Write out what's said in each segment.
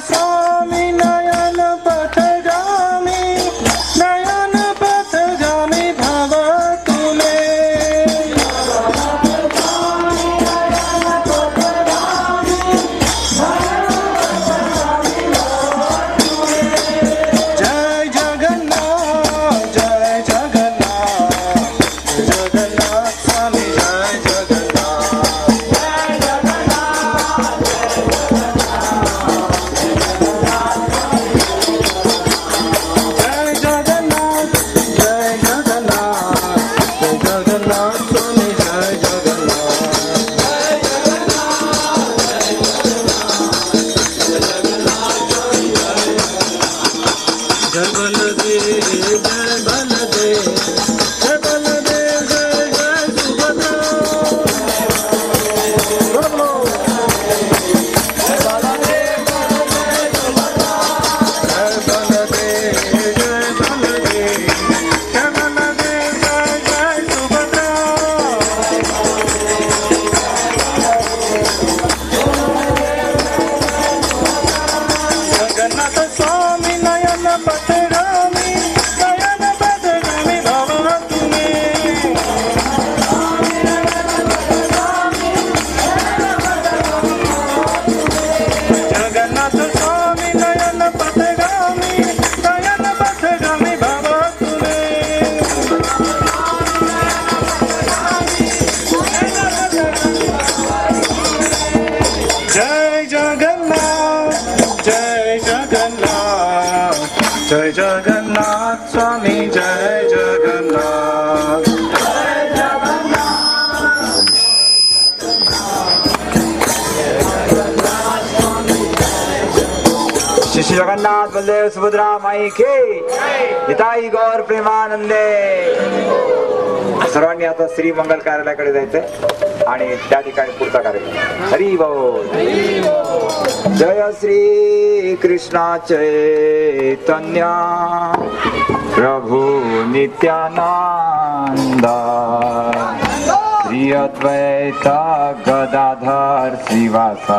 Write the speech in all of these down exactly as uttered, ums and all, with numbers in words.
स्वामी नयन पथगामी नयन पथगामी भव तुमे जय जगन्नाथ जय जगन्नाथ जगन्नाथ स्वामी जय जगन्नाथ जय जगन्नाथ जय जगन्नाथ जय जगन्नाथ स्वामी जय जगन्नाथ जय बलदेव जय बलदेव जय बलदेव जय जय सुभद्रा बोलो जय बलदेव जय बलदेव जय बलदेव जय बलदेव जय जय सुभद्रा जगन्नाथ स्वामी नयन पथगामी नयन पथगामी भव तुमे जगन्नाथ स्वामी नयन पथगामी नयन पथगामी भव तुमे जय जगन्नाथ जय जगन्नाथ जय जगन्नाथ स्वामी जय जगन्नाथ श्री श्री जगन्नाथ बलदेव सुभद्रा माई के निताई गौर प्रेमानंदे. सर्वांनी आता श्री मंगल कार्यालयाकडे जायचंय आणि त्या ठिकाणी पुढचा कार्यक्रम. हरी बोल. जय श्री कृष्ण चैतन्य प्रभु नित्यानंद श्री अद्वैत गदाधर श्रीवासा.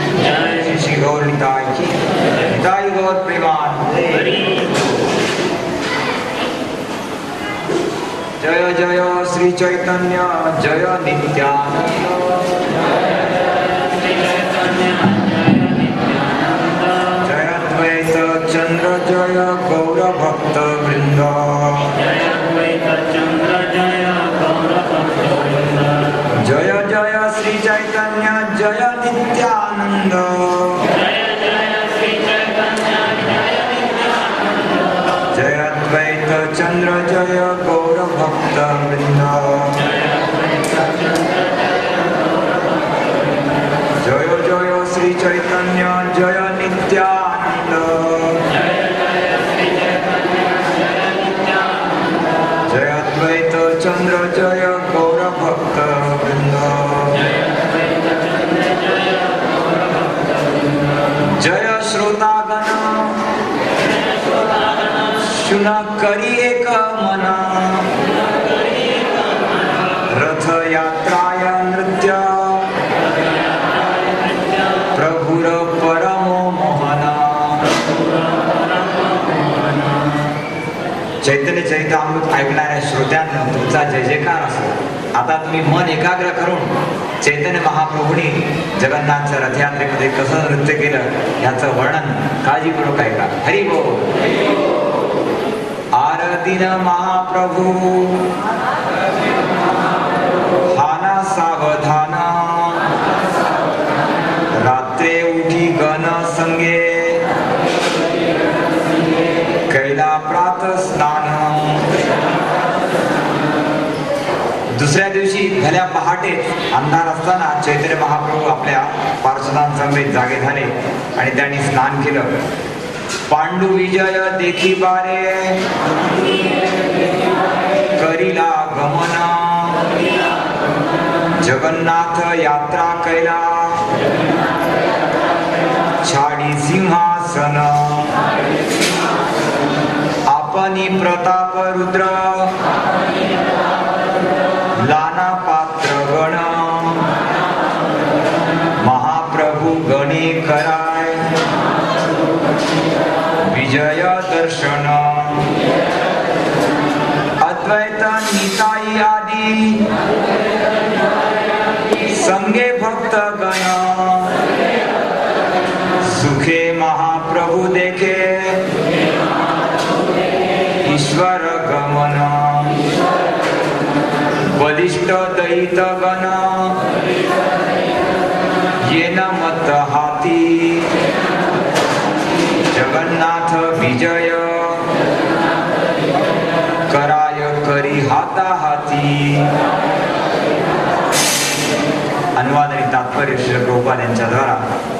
श्री श्री गौर निताई की निताई गौर प्रेमानंद। जय जय श्री चैतन्य जय नित्यानंद। जय द्वैत चंद्र जय गौर भक्त वृंद। जय जय श्री चैतन्य जय नित्यानंद। जय द्वैत चंद्र जय गौर भक्त वृंद। जय जय श्री चैतन्य जय नित्यानंद। जय द्वैत चंद्र जय गौर भक्त वृंद। जय श्रोतागण शुन करी एक मन। रथ यात्राय नृत्य प्रभुर परमो मोहन। चैतन्य चरितामृत ऐकणाऱ्या श्रोत्यांना तुमचा जय जयकार असो। आता तुम्ही मन एकाग्र करून चैतन्य महाप्रभूंनी जगन्नाथच्या रथयात्रेमध्ये कसं नृत्य केलं याचं वर्णन काळजीपूर्वक ऐका। हरी बोल। आरतीन महाप्रभू हाना सावधान। रात्रे उठी गण संगे कैला प्रात स्नान। दुसऱ्या दिवशी भल्या पहाटे अंधार असताना चैतन्य महाप्रभू आपल्या पार्षदांसमवेत जागे झाले आणि त्यांनी स्नान केलं। पांडू विजय देखी बारे करीला गमन। जगन्नाथ यात्रा कैला छाडी सिंहासन। आपनी प्रताप रुद्र लाना पात्र गण। महाप्रभू गणे कराय विजय दर्शन। अद्वैत निताई आदि संगे भक्त गण। सुखे महाप्रभु देखे ईश्वर गमन। बलिष्ठ दैत गण येन मत हाती। जगन्नाथ विजय कराय करी हाता हाती। अनुवाद आणि तात्पर्य श्री प्रभुपाद यांच्या द्वारा।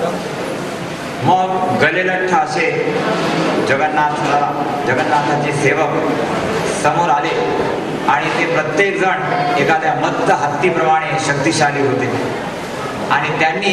मग गलेलठ्ठ असे जगन्नाथला जगन्नाथाचे सेवक समोर आले आणि ते प्रत्येक जण एखाद्या मत्त हत्तीप्रमाणे शक्तिशाली होते आणि त्यांनी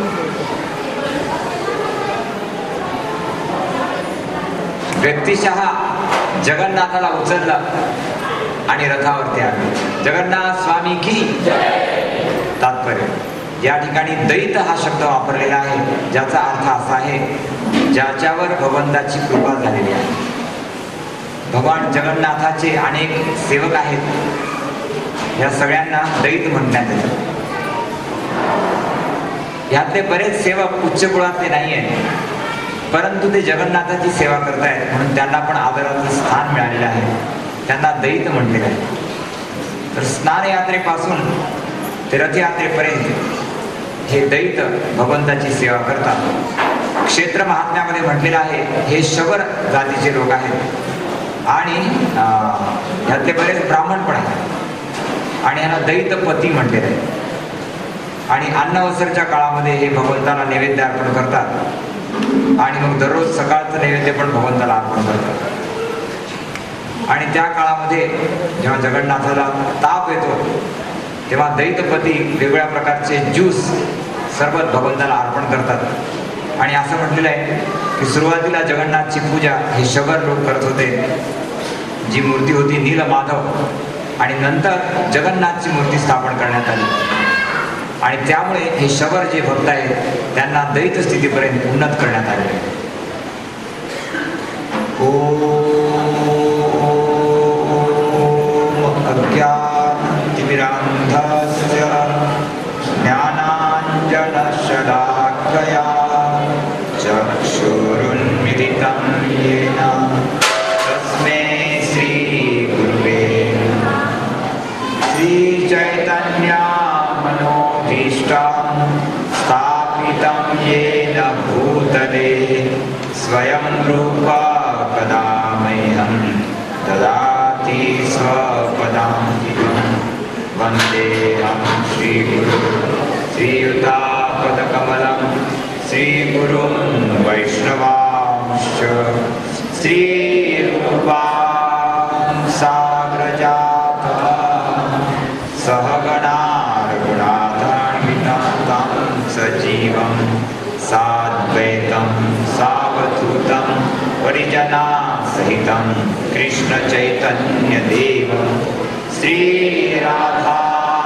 व्यक्तिशः जगन्नाथाला उचललं आणि रथावरती आले। जगन्नाथ स्वामी की तात्पर्य या ठिकाणी दैत हा शब्द वापरलेला आहे, ज्याचा अर्थ असा आहे ज्याच्यावर भगवंताची कृपा झालेली आहे। भगवान जगन्नाथाचे अनेक सेवक आहेत, या सगळ्यांना दैत म्हणण्यात येतं। यातले बरेच सेवक उच्च कुळातले नाही आहेत, परंतु ते जगन्नाथाची सेवा करतायत म्हणून त्यांना पण आदराचं स्थान मिळालेलं आहे, त्यांना दैत म्हटलेलं आहे। तर स्नान यात्रेपासून ते रथयात्रेपर्यंत हे दैत भगवंताची सेवा करतात। क्षेत्र महात्म्यामध्ये म्हटलेलं आहे हे शबर जातीचे लोक आहेत आणि यातले बरेच ब्राह्मण पण आहेत आणि यांना दैतपती म्हटलेलं आहे। आणि अन्नवसरच्या काळामध्ये हे भगवंताला नैवेद्य अर्पण करतात आणि मग दररोज सकाळचं नैवेद्य पण भगवंताला अर्पण करतात। आणि त्या काळामध्ये जेव्हा जगन्नाथाला ताप येतो तेव्हा दैतपती वेगवेगळ्या प्रकारचे ज्यूस सरबत भगवंताला अर्पण करतात। आणि असं म्हटलेलं आहे की सुरुवातीला जगन्नाथची पूजा हे शबर लोक करत होते, जी मूर्ती होती नीलमाधव, आणि नंतर जगन्नाथची मूर्ती स्थापन करण्यात आली आणि त्यामुळे हे शबर जे भक्त आहेत त्यांना दैत स्थितीपर्यंत उन्नत करण्यात आले. अज्ञानतिमिरान्धस्य ज्ञानाञ्जनशलाकया चक्षुरुन्मिलितं येन तस्मै श्रीगुरुवे श्रीचैतन्यमनोभीष्टं स्थापितं येन भूतले स्वयं रूपा कदा मह्यं ददाति स्वपदान्तिकं वन्देऽहं श्रीगुरुं श्रीयुतापदकमलं श्रीगुरुं वैष्णवांश्च श्रीरूपां साग्रजातं सहगणा रघुनाथान्वितं तं सजीवं साद्वैतं सावधूतं परिजनासहितं कृष्णचैतन्यदेवं श्रीराधा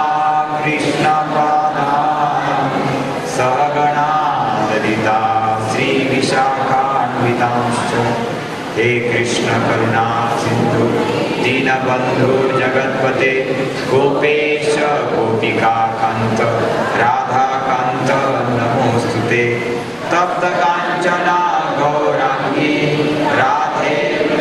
कृष्णपादान् सहगणा ललिता श्रीविशाखान्वितांश्च हे कृष्ण करुणा सिन्धु दीनबन्धु जगत्पते गोपेश गोपिकान्त राधाकान्त नमोस्तुते तप्त काञ्चना गौराङ्गी राधे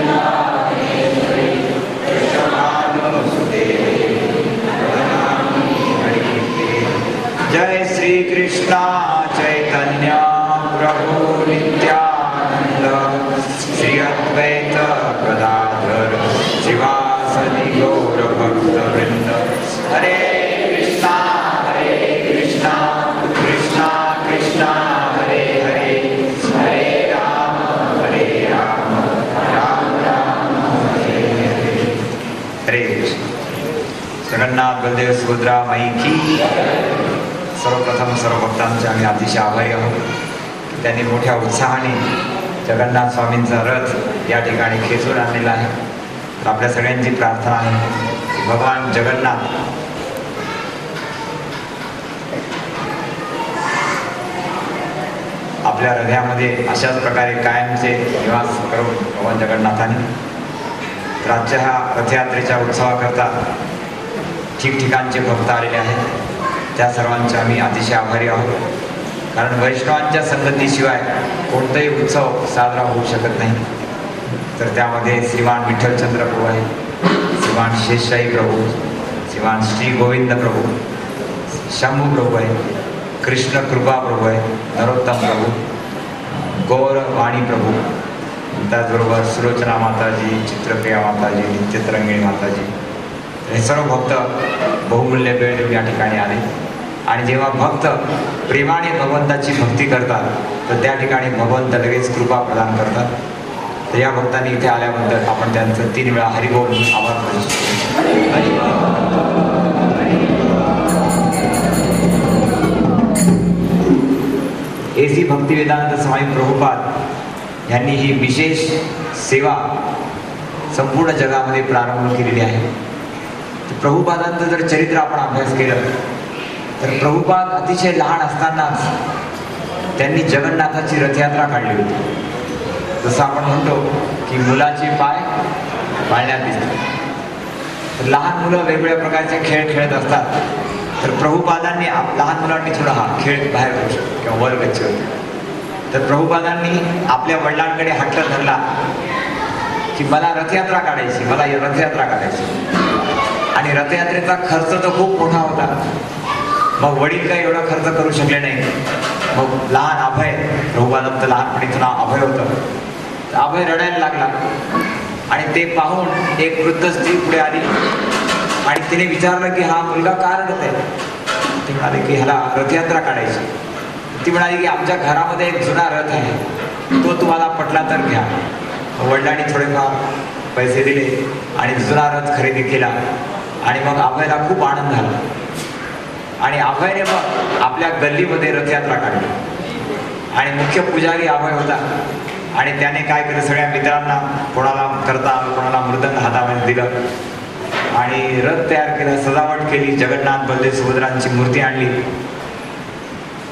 जय श्री कृष्ण चैतन्य प्रभु नित्यानंद श्री अद्वैत गदाधर श्रीवासदि गौर भक्त वृंद. हरे कृष्णा हरे कृष्णा कृष्णा कृष्णा हरे हरे हरे राम हरे राम राम राम हरे हरे. हरे कृष्ण. जगन्नाथ बलदेव सुभद्रा माई की. सर्वप्रथम सर्व भक्तांचे आम्ही अतिशय आभारी आहोत की त्यांनी मोठ्या उत्साहाने जगन्नाथ स्वामींचा रथ या ठिकाणी खेचून आणलेला आहे. तर आपल्या सगळ्यांची प्रार्थना आहे की भगवान जगन्नाथ आपल्या हृदयामध्ये अशाच प्रकारे कायमचे निवास करून भगवान जगन्नाथाने राज्य हा रथयात्रेच्या उत्सवाकरता ठिकठिकाणचे भक्त आलेले आहेत. त्या सर्वांचे आम्ही अतिशय आभारी आहोत. कारण वैष्णवांच्या संगतीशिवाय कोणताही उत्सव साजरा होऊ शकत नाही. तर त्यामध्ये श्रीमान विठ्ठलचंद्र प्रभू आहे, श्रीमान शेषशाही प्रभू, श्रीमान श्री गोविंद प्रभू, शंभू प्रभू आहे, कृष्ण कृपा प्रभू आहे, नरोत्तम प्रभू, गौर वाणी प्रभू, त्याचबरोबर सुलोचना माताजी, चित्रप्रिया माताजी, नित्यतरंगिणी माताजी, हे सर्व भक्त बहुमूल्य वेळ देऊन या ठिकाणी आले. आणि जेव्हा भक्त प्रेमाने भगवंताची भक्ती करतात तर त्या ठिकाणी भगवंत लगेच कृपा प्रदान करतात. तर या भक्तांनी इथे आल्याबद्दल आपण त्यांचं तीन वेळा हरिबोल आभार करू शकतो. एसी भक्तिवेदांत स्वामी प्रभुपाद यांनी ही विशेष सेवा संपूर्ण जगामध्ये प्रारंभ केलेली आहे. प्रभुपादांचं जर चरित्र आपण अभ्यास केलं तर प्रभुपाद अतिशय लहान असतानाच त्यांनी जगन्नाथाची रथयात्रा काढली होती. जसं आपण म्हणतो की मुलाचे पाय पाळण्यात दिसतात. तर लहान मुलं वेगवेगळ्या प्रकारचे खेळ खेळत असतात. तर प्रभुपादांनी लहान मुलांनी थोडा हा खेळ बाहेर करू शकतो किंवा वर गच्ची होते. तर प्रभुपादांनी आपल्या वडिलांकडे हट्ट धरला की मला रथयात्रा काढायची, मला रथयात्रा काढायची. आणि रथयात्रेचा खर्च तर खूप मोठा होता. मग वडील काही एवढा खर्च करू शकले नाही. मग लहान अभय, प्रभुपादांचं लहानपणीचं नाव अभय होतं, अभय रडायला लागला. आणि ते पाहून एक वृद्ध स्त्री पुढे आली आणि तिने विचारलं की हा मुलगा का रडत आहे. ते म्हणाले की ह्याला रथयात्रा काढायची. ती म्हणाली की आमच्या घरामध्ये एक जुना रथ आहे, तो तुम्हाला पटला तर घ्या. वडिलांनी थोडेफार पैसे दिले आणि जुना रथ खरेदी केला. आणि मग अभयला खूप आनंद झाला. आणि अभयने मग आपल्या गल्लीमध्ये रथयात्रा काढली. आणि मुख्य पुजारी अभय होता. आणि त्याने काय केलं, सगळ्या मित्रांना कोणाला करता कोणाला मृदंग हातामध्ये दिलं आणि रथ तयार केला, सजावट केली, जगन्नाथ बलदेव सुभद्रांची मूर्ती आणली.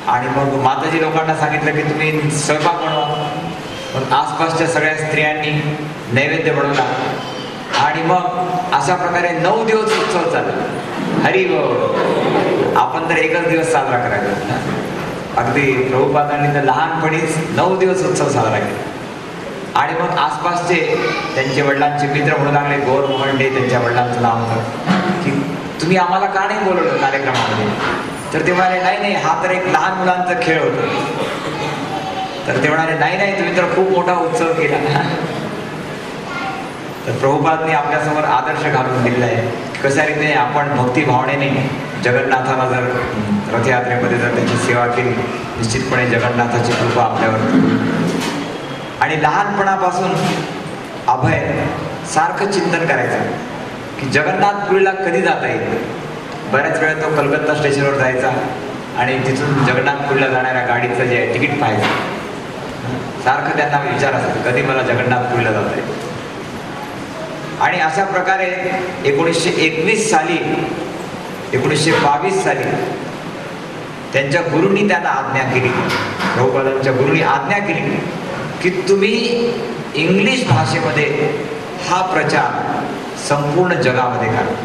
आणि मग माताजी लोकांना सांगितलं की तुम्ही स्वयंपाक बनवा. मग आसपासच्या सगळ्या स्त्रियांनी नैवेद्य बनवला आणि मग अशा प्रकारे नऊ दिवस उत्सव चालला. हरी बोल. आपण तर एकच दिवस साजरा करायचा. अगदी प्रभुपादांनी तर लहानपणीच नऊ दिवस उत्सव साजरा केला. आणि मग आसपासचे त्यांचे वडिलांचे मित्र म्हणू लागले, गौर मोहंडे त्यांच्या वडिलांचं नाव होतं, की तुम्ही आम्हाला का नाही बोलवलं कार्यक्रमामध्ये. तर ते म्हणाले नाही नाही हा तर एक लहान मुलांचा खेळ होता. तर ते म्हणाले नाही नाही तुम्ही तर खूप मोठा उत्सव केला. तर प्रभुपादांनी आपल्यासमोर आदर्श घालून दिलेला आहे. कशा रीतीने आपण भक्ती भावनेने जगन्नाथाला जर रथयात्रेमध्ये जर त्याची सेवा केली, निश्चितपणे जगन्नाथाची कृपा आपल्यावर. आणि लहानपणापासून अभय सारखं चिंतन करायचं की जगन्नाथपुरीला कधी जाता येईल. बऱ्याच वेळा तो कलकत्ता स्टेशनवर जायचा आणि तिथून जगन्नाथपुरीला जाणाऱ्या गाडीचं जे आहे तिकीट पाहायचं. सारखं त्यांना विचार असायचा कधी मला जगन्नाथपुरीला जाता येईल. आणि अशा प्रकारे एकोणीसशे एकवीस साली एकोणीसशे बावीस साली त्यांच्या गुरूंनी त्यांना आज्ञा केली, प्रभुपादांच्या गुरूंनी आज्ञा केली की तुम्ही इंग्लिश भाषेमध्ये हा प्रचार संपूर्ण जगामध्ये करा.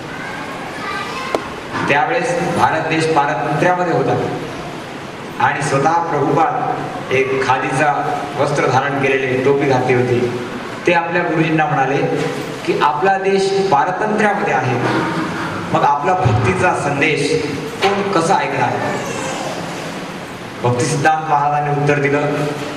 त्यावेळेस भारत देश पारतंत्र्यामध्ये होता आणि स्वतः प्रभुपाद एक खादीचा वस्त्र धारण केलेले टोपी घातली होती. ते आपल्या गुरुजींना म्हणाले की आपला देश पारतंत्र्यामध्ये आहे, मग आपला भक्तीचा संदेश कोण कसा ऐकणार. भक्ती सिद्धांत महाराजांनी उत्तर दिलं,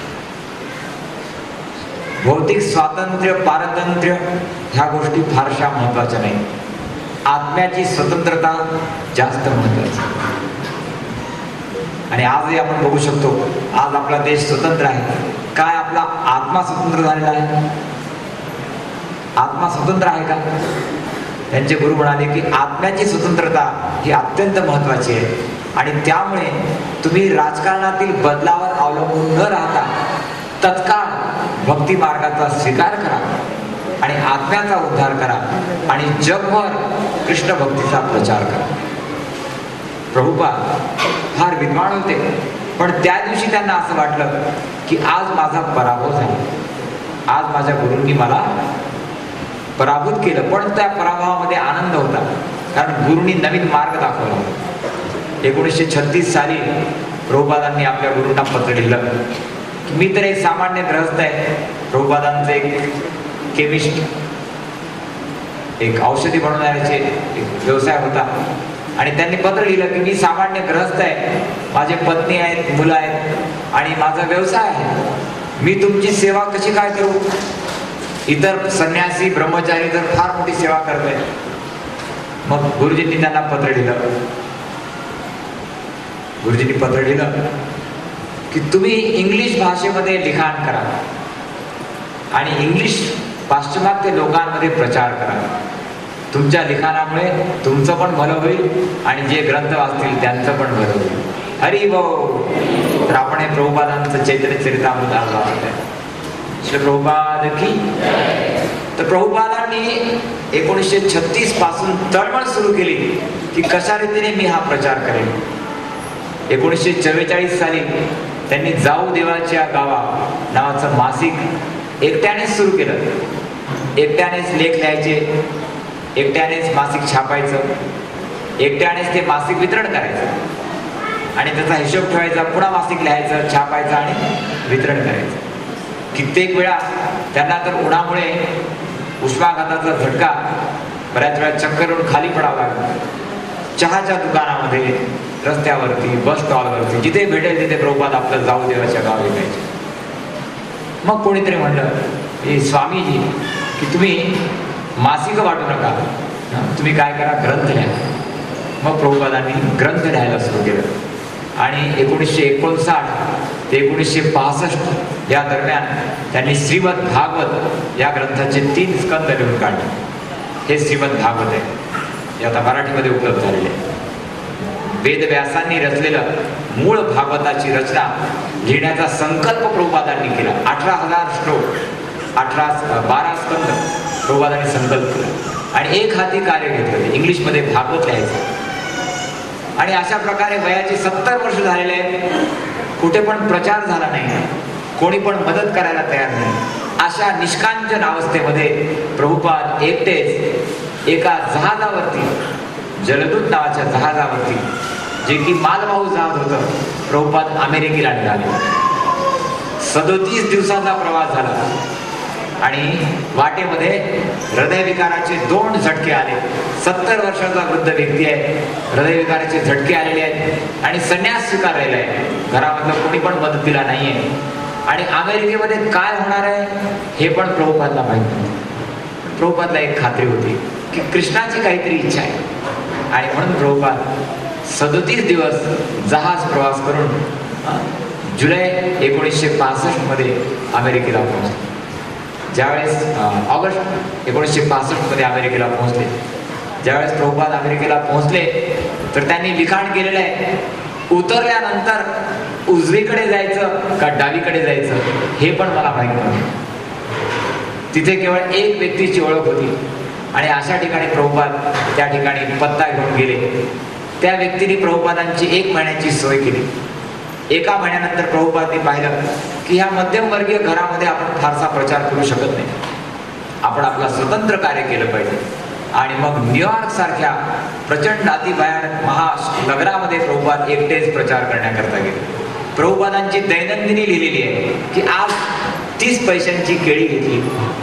भौतिक स्वातंत्र्य पारतंत्र्य ह्या गोष्टी फारशा महत्वाच्या नाही, आत्म्याची स्वतंत्रता जास्त महत्वाची. आणि आजही आपण बघू शकतो, आज आपला देश स्वतंत्र आहे. काय आपला आत्मा स्वतंत्र झालेला आहे? आत्मा स्वतंत्र आहे का? त्यांचे गुरु म्हणाले की आत्म्याची स्वतंत्रता ही अत्यंत महत्वाची आहे. आणि त्यामुळे तुम्ही राजकारणातील बदलावर अवलंबून न राहता तत्काळ भक्ती मार्गाचा स्वीकार करा आणि आत्म्याचा उद्धार करा आणि जगभर कृष्ण भक्तीचा प्रचार करा. प्रभुपाद फार विद्वान होते, पण त्या दिवशी त्यांना असं वाटलं की आज माझा पराभव झाला, आज माझ्या गुरूंनी मला पराभूत केलं. पण त्या पराभवामध्ये आनंद होता, कारण गुरूंनी नवीन मार्ग दाखवला. एकोणीसशे छत्तीस साली प्रभुपादांनी आपल्या गुरूंना पत्र लिहिलं की मी तर एक सामान्य ग्रहस्थ आहे. प्रभुपादांचे एक केमिस्ट, एक औषधी बनवण्याचे एक व्यवसाय होता आणि त्यांनी पत्र लिहिलं की मी सामान्य ग्रहस्थ आहे, माझे पत्नी आहेत, मुलं आहेत आणि माझा व्यवसाय आहे. मी तुमची सेवा कशी काय करू? इतर संन्यासी ब्रह्मचारी तर फार मोठी सेवा करते. मग गुरुजींनी त्यांना पत्र लिहिलं गुरुजींनी पत्र लिहिलं की तुम्ही इंग्लिश भाषेमध्ये लिखाण करा आणि इंग्लिश पाश्चिमात्य लोकांमध्ये प्रचार करा. तुमच्या लिखाणामुळे तुमचं पण भलं होईल आणि जे ग्रंथ वाचतील त्यांचं पण भलं होईल. हरी बोल. तर आपण हे प्रभुपादांचं चैतन्य चरितामृत आज वाचत आहे. श्री प्रभुपाद की. तर प्रभुपादांनी एकोणीसशे छत्तीस पासून तळमळ सुरू केली की कशा रीतीने मी हा प्रचार करेन. एकोणीसशे चव्वेचाळीस साली त्यांनी जाऊ देवाच्या गावा नावाचं मासिक एकट्यानेच सुरू केलं. एकट्यानेच लेख लिहायचे, एकट्यानेच मासिक छापायचं, एकट्यानेच ते मासिक वितरण करायचं आणि त्याचा हिशोब ठेवायचा, पुन्हा मासिक लिहायचं, छापायचं आणि वितरण करायचं. कित्येक वेळा त्यांना तर उन्हामुळे उष्माघाताचा झटका, बऱ्याच वेळा चक्करून खाली पडावं लागलं. चहाच्या दुकानामध्ये, रस्त्यावरती, बस स्टॉलवरती, जिथे भेटेल तिथे प्रभुपाद आपलं जाऊ देवाच्या गावी लिहायचे. मग कोणीतरी म्हणलं की स्वामीजी की तुम्ही मासिक वाटू नका, तुम्ही काय करा, ग्रंथ लिहा. मग प्रभुपादांनी ग्रंथ लिहायला सुरू केलं आणि एकोणीसशे एकोणसाठ ते एकोणीसशे पासष्ट या दरम्यान त्यांनी श्रीमद भागवत या ग्रंथाचे तीन स्कंद लिहून काढले. हे श्रीमद भागवत आहे, हे आता मराठीमध्ये उपलब्ध झालेले आहे. वेदव्यासांनी रचलेलं मूळ भागवताची रचना लिहिण्याचा संकल्प प्रभुपादांनी केला. अठरा हजार श्लोक, अठरा बारा स्कंद प्रभुपादांनी संकल्प केला आणि एक हाती कार्य घेतलं, इंग्लिशमध्ये भागवत लिहायचं. आणि अशा प्रकारे वयाची सत्तर वर्ष झालेले आहेत, कुठे पण प्रचार झाला नाही, कोणी पण मदत करायला तयार नाही. अशा निष्कांचन अवस्थेमध्ये प्रभुपाद एकटेच एका जहाजावरती, जलदूत नावाच्या जहाजावरती, जे की मालवाहू जहाज होतं, प्रभुपाद अमेरिकेला निघाले. सदोतीस दिवसाचा प्रवास झाला आणि वाटेमध्ये हृदयविकाराचे दोन झटके आले. सत्तर वर्षाचा वृद्ध व्यक्ती आहे, हृदयविकाराचे झटके आलेले आहेत आणि संन्यास स्वीकारलेला आहे. घरामधलं कोणी पण मदतीला नाहीये आणि अमेरिकेमध्ये काय होणार आहे हे पण प्रभुपादला माहित नव्हतं. प्रभुपादला एक खात्री होती की कृष्णाची काहीतरी इच्छा आहे आणि म्हणून प्रभुपाद सदोतीस दिवस जहाज प्रवास करून जुलै एकोणीसशे पासष्ट मध्ये अमेरिकेला पोहोचले. ज्यावेळेस ऑगस्ट एकोणीसशे पासष्ट मध्ये अमेरिकेला पोहोचले, ज्यावेळेस प्रभुपाद अमेरिकेला पोहोचले तर त्यांनी लिखाण केलेलं आहे, उतरल्यानंतर उजवीकडे जायचं का डावीकडे जायचं हे पण मला माहित नव्हतं. तिथे केवळ एक व्यक्तीची ओळख होती आणि अशा ठिकाणी प्रभुपाद त्या ठिकाणी पत्ता घेऊन गेले. त्या व्यक्तीने प्रभुपादांची एक महिन्याची सोय केली. एका महिन्यानंतर प्रभुपादांनी पाहिलं की ह्या मध्यमवर्गीय घरामध्ये आपण फारसा प्रचार करू शकत नाही, आपण आपला स्वतंत्र कार्य केलं पाहिजे. आणि मग न्यूयॉर्क सारख्या प्रचंड अतिभयानक महानगरामध्ये प्रभुपाद एकटेच प्रचार करण्याकरता गेले. प्रभुपादांची दैनंदिनी लिहिलेली आहे की आज तीस पैशांची केळी घेतली,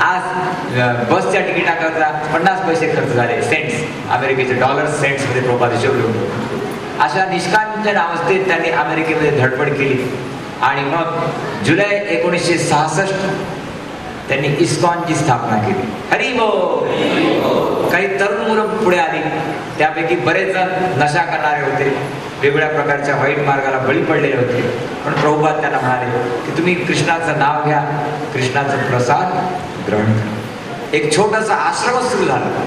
आज बसच्या तिकिटाकरता पन्नास पैसे खर्च झाले, सेंट्स, अमेरिकेचे डॉलर्स सेंट्स मध्ये प्रभुपाद हिशोब लिहून. अशा निष्कांचन अवस्थेत त्यांनी अमेरिकेमध्ये धडपड केली आणि मग जुलै एकोणीसशे सहासष्ट त्यांनी इस्कॉनची स्थापना केली. हरी बोल. काही तरुण मुलं पुढे आली, त्यापैकी बरेच जण नशा करणारे होते, वेगवेगळ्या प्रकारच्या वाईट मार्गाला बळी पडलेले होते. पण प्रभुपाद त्यांना म्हणाले की तुम्ही कृष्णाचं नाव घ्या, कृष्णाचा प्रसाद ग्रहण करा. एक छोटासा आश्रम सुरू झाला.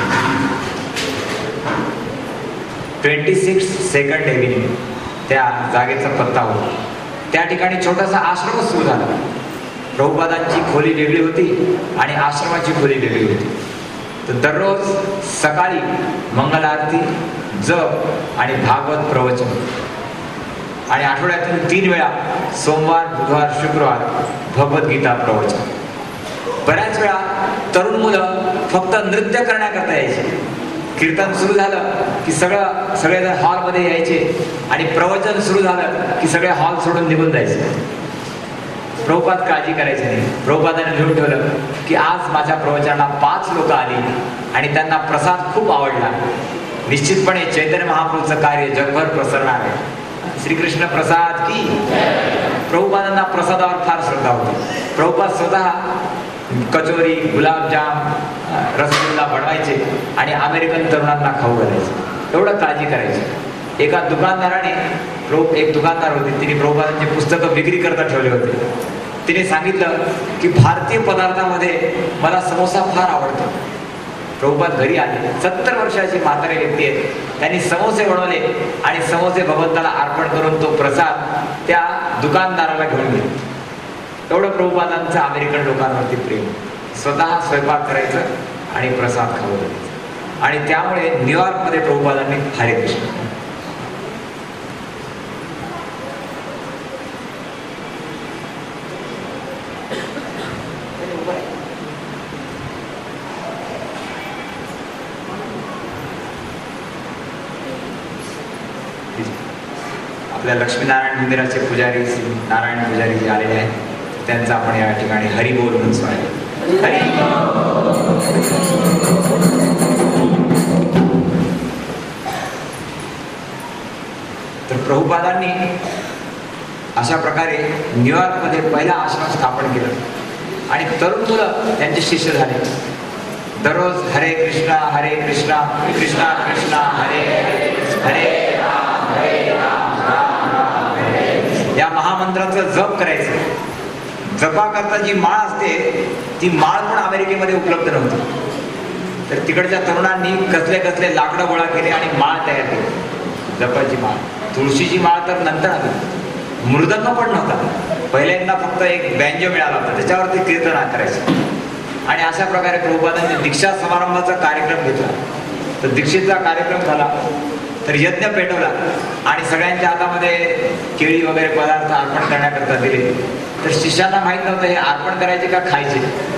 ट्वेंटी सिक्स सेकंड एव्हिन्यू त्या जागेचा पत्ता होता. त्या ठिकाणी छोटासा आश्रम सुरू झाला. प्रभुपादांची खोली वेगळी होती आणि आश्रमाची खोली वेगळी होती. तर दररोज सकाळी मंगल आरती, जप आणि भागवत प्रवचन आणि आठवड्यातून तीन वेळा सोमवार, बुधवार, शुक्रवार भगवद्गीता प्रवचन. बऱ्याच वेळा तरुण मुलं फक्त नृत्य करण्याकरता यायचे. कीर्तन सुरू झालं की सगळं सगळेजण हॉलमध्ये यायचे आणि प्रवचन सुरू झालं की सगळे हॉल सोडून निघून जायचे. प्रभुपाद काळजी करायची नाही. प्रभुपादाने लिहून ठेवलं की आज माझ्या प्रवचनाला पाच लोक आली आणि त्यांना प्रसाद खूप आवडला. निश्चितपणे चैतन्य महाप्रभूचं कार्य जगभर प्रसरणार आहे. श्रीकृष्ण प्रसाद की. प्रभुपादांना प्रसादावर फार श्रद्धा होती. प्रभुपाद स्वतः कचोरी, गुलाबजाम, रसगुल्ला बनवायचे आणि अमेरिकन तरुणांना खाऊ घालायचे. एवढं काळजी करायची. एका दुकानदाराने, एक दुकानदार होते, तिने प्रभुपादांची पुस्तकं विक्री करता ठेवले होते. तिने सांगितलं की भारतीय पदार्थामध्ये मला समोसा फार आवडतो. प्रभुपाद घरी आले. सत्तर वर्षाची म्हातारी व्यक्ती आहेत. त्यांनी समोसे बनवले आणि समोसे भगवंताला अर्पण करून तो प्रसाद त्या दुकानदाराला घेऊन गेले. एवढं प्रभुपादांचं अमेरिकन लोकांवरती प्रेम. स्वतः स्वयंपाक करायचं आणि प्रसाद खाऊ द्यायचं. आणि त्यामुळे न्यूयॉर्कमध्ये प्रभुपादांनी हरे कृष्ण. आपल्या लक्ष्मीनारायण मंदिराचे पुजारी श्री नारायण पुजारी जे आलेले आहेत, त्यांचा आपण या ठिकाणी हरिबोल म्हणून स्वागत. हरी. तर प्रभुपादांनी अशा प्रकारे न्यूयॉर्कमध्ये पहिला आश्रम स्थापन केलं आणि तरुण मुलं त्यांचे शिष्य झाले. दररोज हरे कृष्णा हरे कृष्णा कृष्णा कृष्णा हरे हरे या महामंत्राचं जप करायचं. जपाकरता जी माळ असते ती माळ पण अमेरिकेमध्ये उपलब्ध नव्हती. तर तिकडच्या तरुणांनी कसले कसले लाकडं गोळा केले आणि माळ तयार केली, जपाची माळ. तुळशीची माळ तर नंतर आली. मृदंग पण नव्हता. पहिल्यांदा फक्त एक बँजो मिळाला होता, त्याच्यावरती कीर्तन करायचं. आणि अशा प्रकारे प्रभुपादांनी दीक्षा समारंभाचा कार्यक्रम घेतला. तर दीक्षेचा कार्यक्रम झाला तर यज्ञ पेटवला आणि सगळ्यांच्या हातामध्ये केळी वगैरे पदार्थ अर्पण करण्याकरता दिले. तर शिष्यांना माहित नव्हतं हे अर्पण करायचे का खायचे.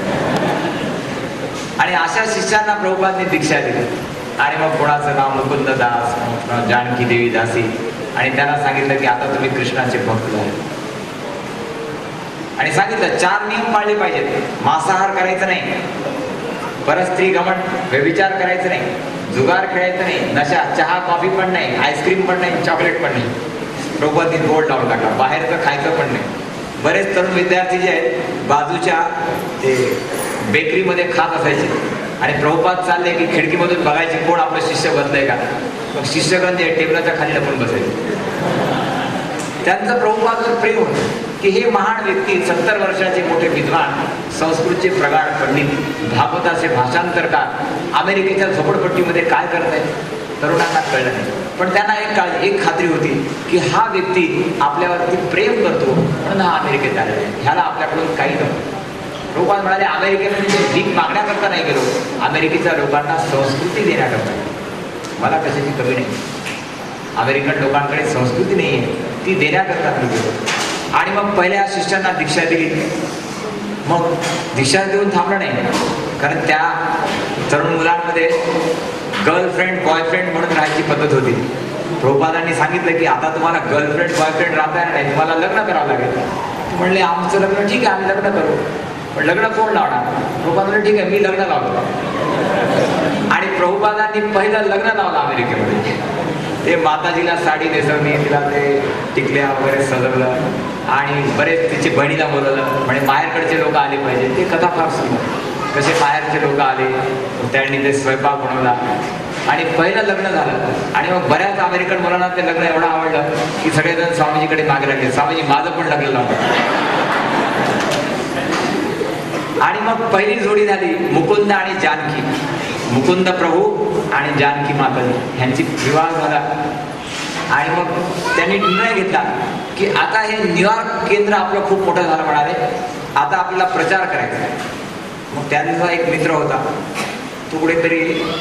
आणि अशा शिष्यांना प्रभुपादांनी दीक्षा दिली. आणि मग कोणाचं नाव मुकुंद दास, जानकी देवी दासी, आणि त्यांना सांगितलं की आता तुम्ही कृष्णाचे भक्त झाले. आणि सांगितलं चार नियम पाळले पाहिजेत. मांसाहार करायचं नाही, परस्त्री गमन व्यभिचार करायचं नाही, जुगार खेळायचं नाही, नशा चहा कॉफी पण नाही, आईस्क्रीम पण नाही, चॉकलेट पण नाही. प्रभुपादांनी बोर्ड लावून टाकला, बाहेरचं खायचं पण नाही. बरेच तरुण विद्यार्थी जे आहेत बाजूच्या ते बेकरीमध्ये खात असायचे आणि प्रभुपाद चालले की खिडकीमधून बघायचे कोण आपलं शिष्य बसलंय का. मग शिष्यगण जे टेबलाच्या खाली लपून बसायचे. त्यांचं प्रभुपादावर प्रेम होतं की हे महान व्यक्ती सत्तर वर्षाचे मोठे विद्वान, संस्कृतचे प्रगाढ पंडित, भागवताचे भाषांतरकार अमेरिकेच्या झोपडपट्टीमध्ये काय करत आहेत तरुणांना कळलं नाही. पण त्यांना एक काळ एक खात्री होती की हा व्यक्ती आपल्यावरती प्रेम करतो म्हणून हा अमेरिकेत आलेला आहे, ह्याला आपल्याकडून काही नको. प्रभुपाद म्हणाले अमेरिकेमध्ये भीक मागण्याकरता नाही गेलो, अमेरिकेच्या लोकांना संस्कृती देण्याकरता. मला कशाची कमी नाही, अमेरिकन लोकांकडे संस्कृती नाही आहे, ती देण्याकरता मी गेलो. आणि मग पहिल्या शिष्यांना दीक्षा दिली. मग दीक्षा देऊन थांबलं नाही, कारण त्या तरुण मुलांमध्ये गर्लफ्रेंड बॉयफ्रेंड म्हणून राहायची पद्धत होती. प्रभुपादांनी सांगितलं की आता तुम्हाला गर्लफ्रेंड बॉयफ्रेंड राहता येणार नाही, तुम्हाला लग्न करावं लागेल. म्हणले आमचं लग्न ठीक आहे, आम्ही लग्न करू, पण लग्न कोण लावणार. प्रभुपाद म्हणले ठीक आहे, मी लग्न लावतो. आणि प्रभुपादांनी पहिलं लग्न लावलं अमेरिकेमध्ये. ते माताजीला साडी नेसवली, तिला ते टिकल्या वगैरे सजवलं आणि बरेच तिची बहिणीला बोलवलं. म्हणजे बाहेरकडचे लोक आले पाहिजे. ते कथा फार सुंदर, कसे बाहेरचे लोक आले, त्यांनी ते स्वयंपाक बनवला आणि पहिलं लग्न झालं. आणि मग बऱ्याच अमेरिकन मुलांना ते लग्न एवढं आवडलं की सगळेजण स्वामीजीकडे मागे लागले, स्वामीजी माझं पण लग्न लावलं. आणि मग पहिली जोडी झाली मुकुंद आणि जानकी. मुकुंद प्रभू आणि जानकी माताजी यांची विवाह झाला. आणि मग त्यांनी निर्णय घेतला की आता हे न्यूयॉर्क केंद्र आपलं खूप मोठं झालं म्हणाले, आता आपल्याला प्रचार करायचा. मग त्या दिवसा एक मित्र होता, तो कुठेतरी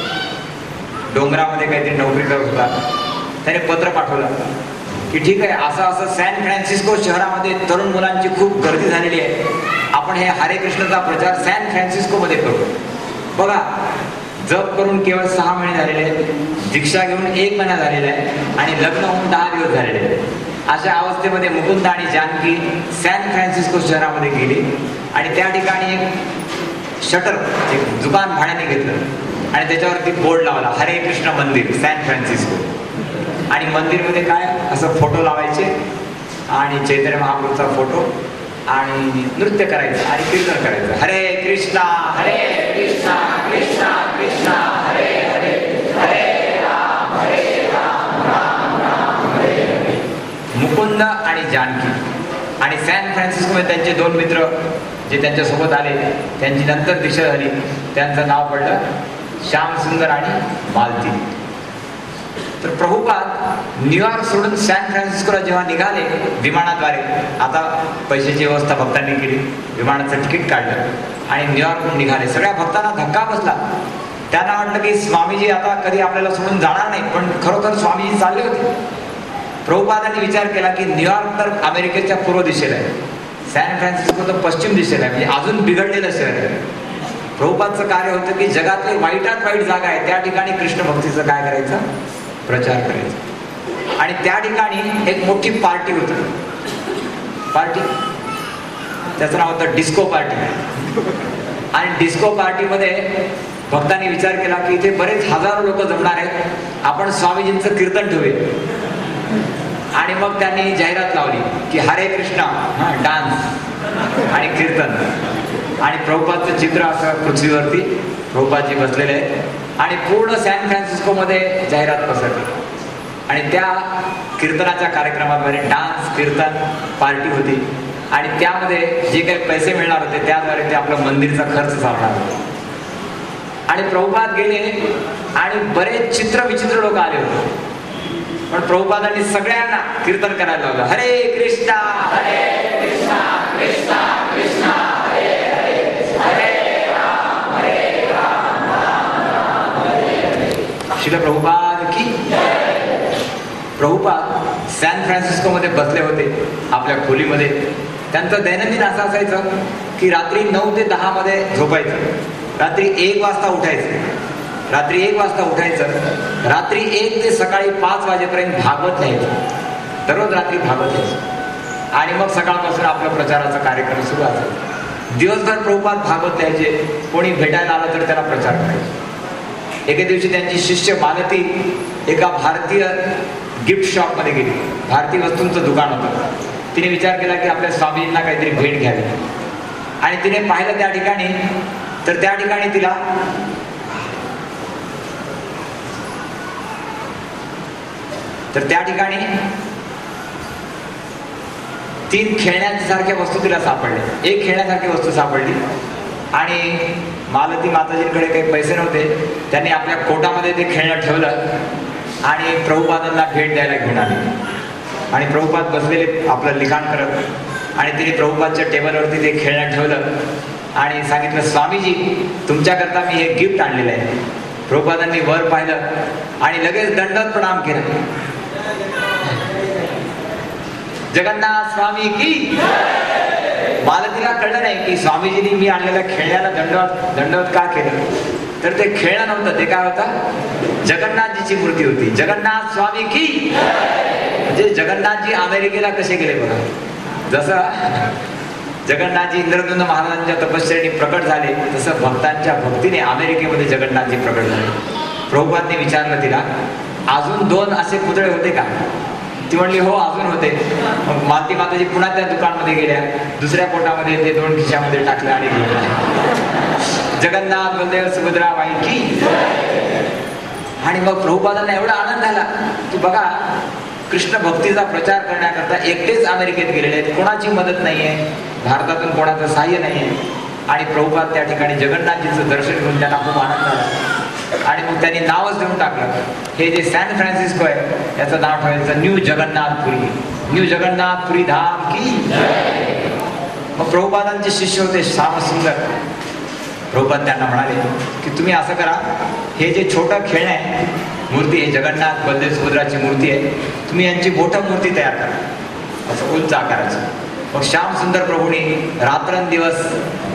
डोंगरामध्ये काहीतरी नोकरी करत होता. त्याने पत्र पाठवलं की ठीक आहे, असं असं सॅन फ्रान्सिस्को शहरामध्ये तरुण मुलांची खूप गर्दी झालेली आहे, आपण हे हरे कृष्णाचा प्रचार सॅन फ्रान्सिस्को मध्ये करू. बघा, जप करून केवळ सहा महिने झालेले आहेत, दीक्षा घेऊन एक महिना झालेला आहे आणि लग्न होऊन दहा दिवस झालेले आहेत. अशा अवस्थेमध्ये मुकुंद आणि जानकी सॅन फ्रान्सिस्को शहरामध्ये गेली आणि त्या ठिकाणी एक शटर एक दुकान भाड्याने घेतलं आणि त्याच्यावरती बोर्ड लावला हरे कृष्ण मंदिर सॅन फ्रान्सिस्को. आणि मंदिरमध्ये काय असं फोटो लावायचे आणि चैतन्य महाप्रभूचा फोटो आणि नृत्य करायचं आणि कीर्तन करायचं, हरे कृष्णा हरे कृष्णा कृष्णा कृष्णा हरे हरे हरे राम हरे राम राम राम हरे हरे. मुकुंद आणि जानकी. आणि सॅन फ्रान्सिस्को मध्ये त्यांचे दोन मित्र जे त्यांच्यासोबत आले, त्यांची नंतर दीक्षा झाली, त्यांचं नाव पडलं श्याम सुंदर आणि मालती. तर प्रभुपाद न्यूयॉर्क सोडून सॅन फ्रान्सिस्कोला जेव्हा निघाले विमानाद्वारे, आता पैशाची व्यवस्था भक्तांनी केली, विमानाचं तिकीट काढलं आणि न्यूयॉर्कहून निघाले. सगळ्या भक्तांना धक्का बसला. त्यांना वाटलं की स्वामीजी आता कधी आपल्याला सोडून जाणार नाही, पण खरोखर स्वामीजी चालले होते. प्रभुपादांनी विचार केला की न्यूयॉर्क तर अमेरिकेच्या पूर्व दिशेला आहे, सॅन फ्रान्सिस्को तर पश्चिम दिशेला आहे, म्हणजे अजून बिघडलेलं शहर आहे. प्रभुपादचं कार्य होतं की जगातली वाईटात वाईट जागा आहे त्या ठिकाणी कृष्ण भक्तीचं काय करायचं, प्रचार करायचा. आणि त्या ठिकाणी एक मोठी पार्टी होती, पार्टी त्याचं नाव होतं डिस्को पार्टी. आणि डिस्को पार्टीमध्ये भक्तांनी विचार केला की इथे बरेच हजारो लोक जमणार आहेत, आपण स्वामीजींचं कीर्तन ठेवूया. आणि मग त्यांनी जाहिरात लावली की हरे कृष्णा हा डान्स आणि कीर्तन. आणि प्रभुपादचं चित्र असं पृथ्वीवरती प्रभुपादजी बसलेले आहेत आणि पूर्ण सॅन फ्रान्सिस्को मध्ये जाहिरात पसरली. आणि त्या कीर्तनाच्या कार्यक्रमाद्वारे डान्स कीर्तन पार्टी होती आणि त्यामध्ये जे काही पैसे मिळणार होते त्याद्वारे ते आपलं मंदिरचा खर्च चालणार होता. आणि प्रभुपाद गेले आणि बरेच चित्र विचित्र लोक आले होते, पण प्रभुपादांनी सगळ्यांना कीर्तन करायला लावलं, हरे कृष्णा हरे कृष्णा कृष्णा कृष्णा हरे हरे हरे राम हरे राम राम राम हरे हरे. श्रील प्रभुपाद की प्रभुपाद सॅन फ्रान्सिस्कोमध्ये बसले होते आपल्या खोलीमध्ये. त्यांचं दैनंदिन असं असायचं की रात्री नऊ ते दहा मध्ये झोपायचं, रात्री एक वाजता उठायचं, रात्री एक वाजता उठायचं, रात्री एक ते सकाळी पाच वाजेपर्यंत भागवत लिहायचं, दररोज रात्री भागवत लिहायचं आणि मग सकाळपासून आपलं प्रचाराचा कार्यक्रम सुरू असायचा. दिवसभर प्रभुपाद भागवत लिहायचे, कोणी भेटायला आलं तर त्याला प्रचार करायचे. एके दिवशी त्यांची शिष्य मालती एका भारतीय गिफ्ट शॉप मध्ये गेली. भारतीय वस्तूंचं दुकान होतं. तिने विचार केला की आपल्या स्वामींना काहीतरी भेट घ्यावी आणि तिने पाहिलं त्या ठिकाणी, तर त्या ठिकाणी तिला तर त्या ठिकाणी तीन खेळण्यासारख्या वस्तू तिला सापडल्या. एक खेळण्यासारखी वस्तू सापडली आणि मालती माताजींकडे काही पैसे नव्हते. त्यांनी आपल्या कोटामध्ये ते खेळणं ठेवलं आणि प्रभुपादांना भेट द्यायला घेऊन आली. आणि प्रभुपाद बसलेले आपलं लिखाण करत आणि तिने प्रभुपादच्या टेबलवरती ते खेळणं ठेवलं आणि सांगितलं, स्वामीजी तुमच्याकरता मी हे गिफ्ट आणलेलं आहे. प्रभुपादांनी वर पाहिलं आणि लगेच दंडवत प्रणाम केला. जगन्नाथ स्वामी की. मालतीला कळलं नाही की स्वामीजींनी मी आणलेल्या खेळण्याला दंडवत दंडवत का केलं. तर ते खेळणं नव्हतं, ते काय होतं, जगन्नाथजीची मूर्ती होती. जगन्नाथ स्वामी की. म्हणजे जगन्नाथजी अमेरिकेला कसे गेले बघा. जसं जगन्नाथजी इंद्रद्युम्न महाराजांच्या तपश्चर्येने प्रकट झाले, तसं भक्तांच्या भक्तीने अमेरिकेमध्ये जगन्नाथजी प्रकट झाले. प्रभुपादने विचारलं तिला, अजून दोन असे पुतळे होते का. ती म्हणली हो अजून होते. मग मालती माताजी पुन्हा त्या दुकानमध्ये गेल्या, दुसऱ्या पोटामध्ये ते दोन खिशामध्ये टाकले आणि घेतले. जगन्नाथ बलदेव सुभद्रा बाई की. आणि मग प्रभुपादांना एवढा आनंद झाला की बघा, कृष्ण भक्तीचा प्रचार करण्याकरता एकटेच अमेरिकेत गेलेले आहेत, कोणाची मदत नाहीये, भारतातून कोणाचं सहाय्य नाहीये. आणि प्रभुपाद त्या ठिकाणी जगन्नाथजीचं दर्शन घेऊन त्यांना खूप आनंद झाला आणि मग त्यांनी नावच देऊन टाकलं, हे जे सॅन फ्रान्सिस्को आहे याचं नाव ठेवायचं न्यू जगन्नाथपुरी. न्यू जगन्नाथपुरी धाम की. मग प्रभुपादांचे शिष्य होते श्याम सुंदर. प्रभुपाद त्यांना म्हणाले की तुम्ही असं करा, हे जे छोटं खेळणं आहे, मूर्ती आहे, जगन्नाथ बलदेव सुभद्राची मूर्ती आहे, तुम्ही यांची मोठं मूर्ती तयार करा, असं उंच आकाराची. मग श्याम सुंदर प्रभूंनी रात्रंदिवस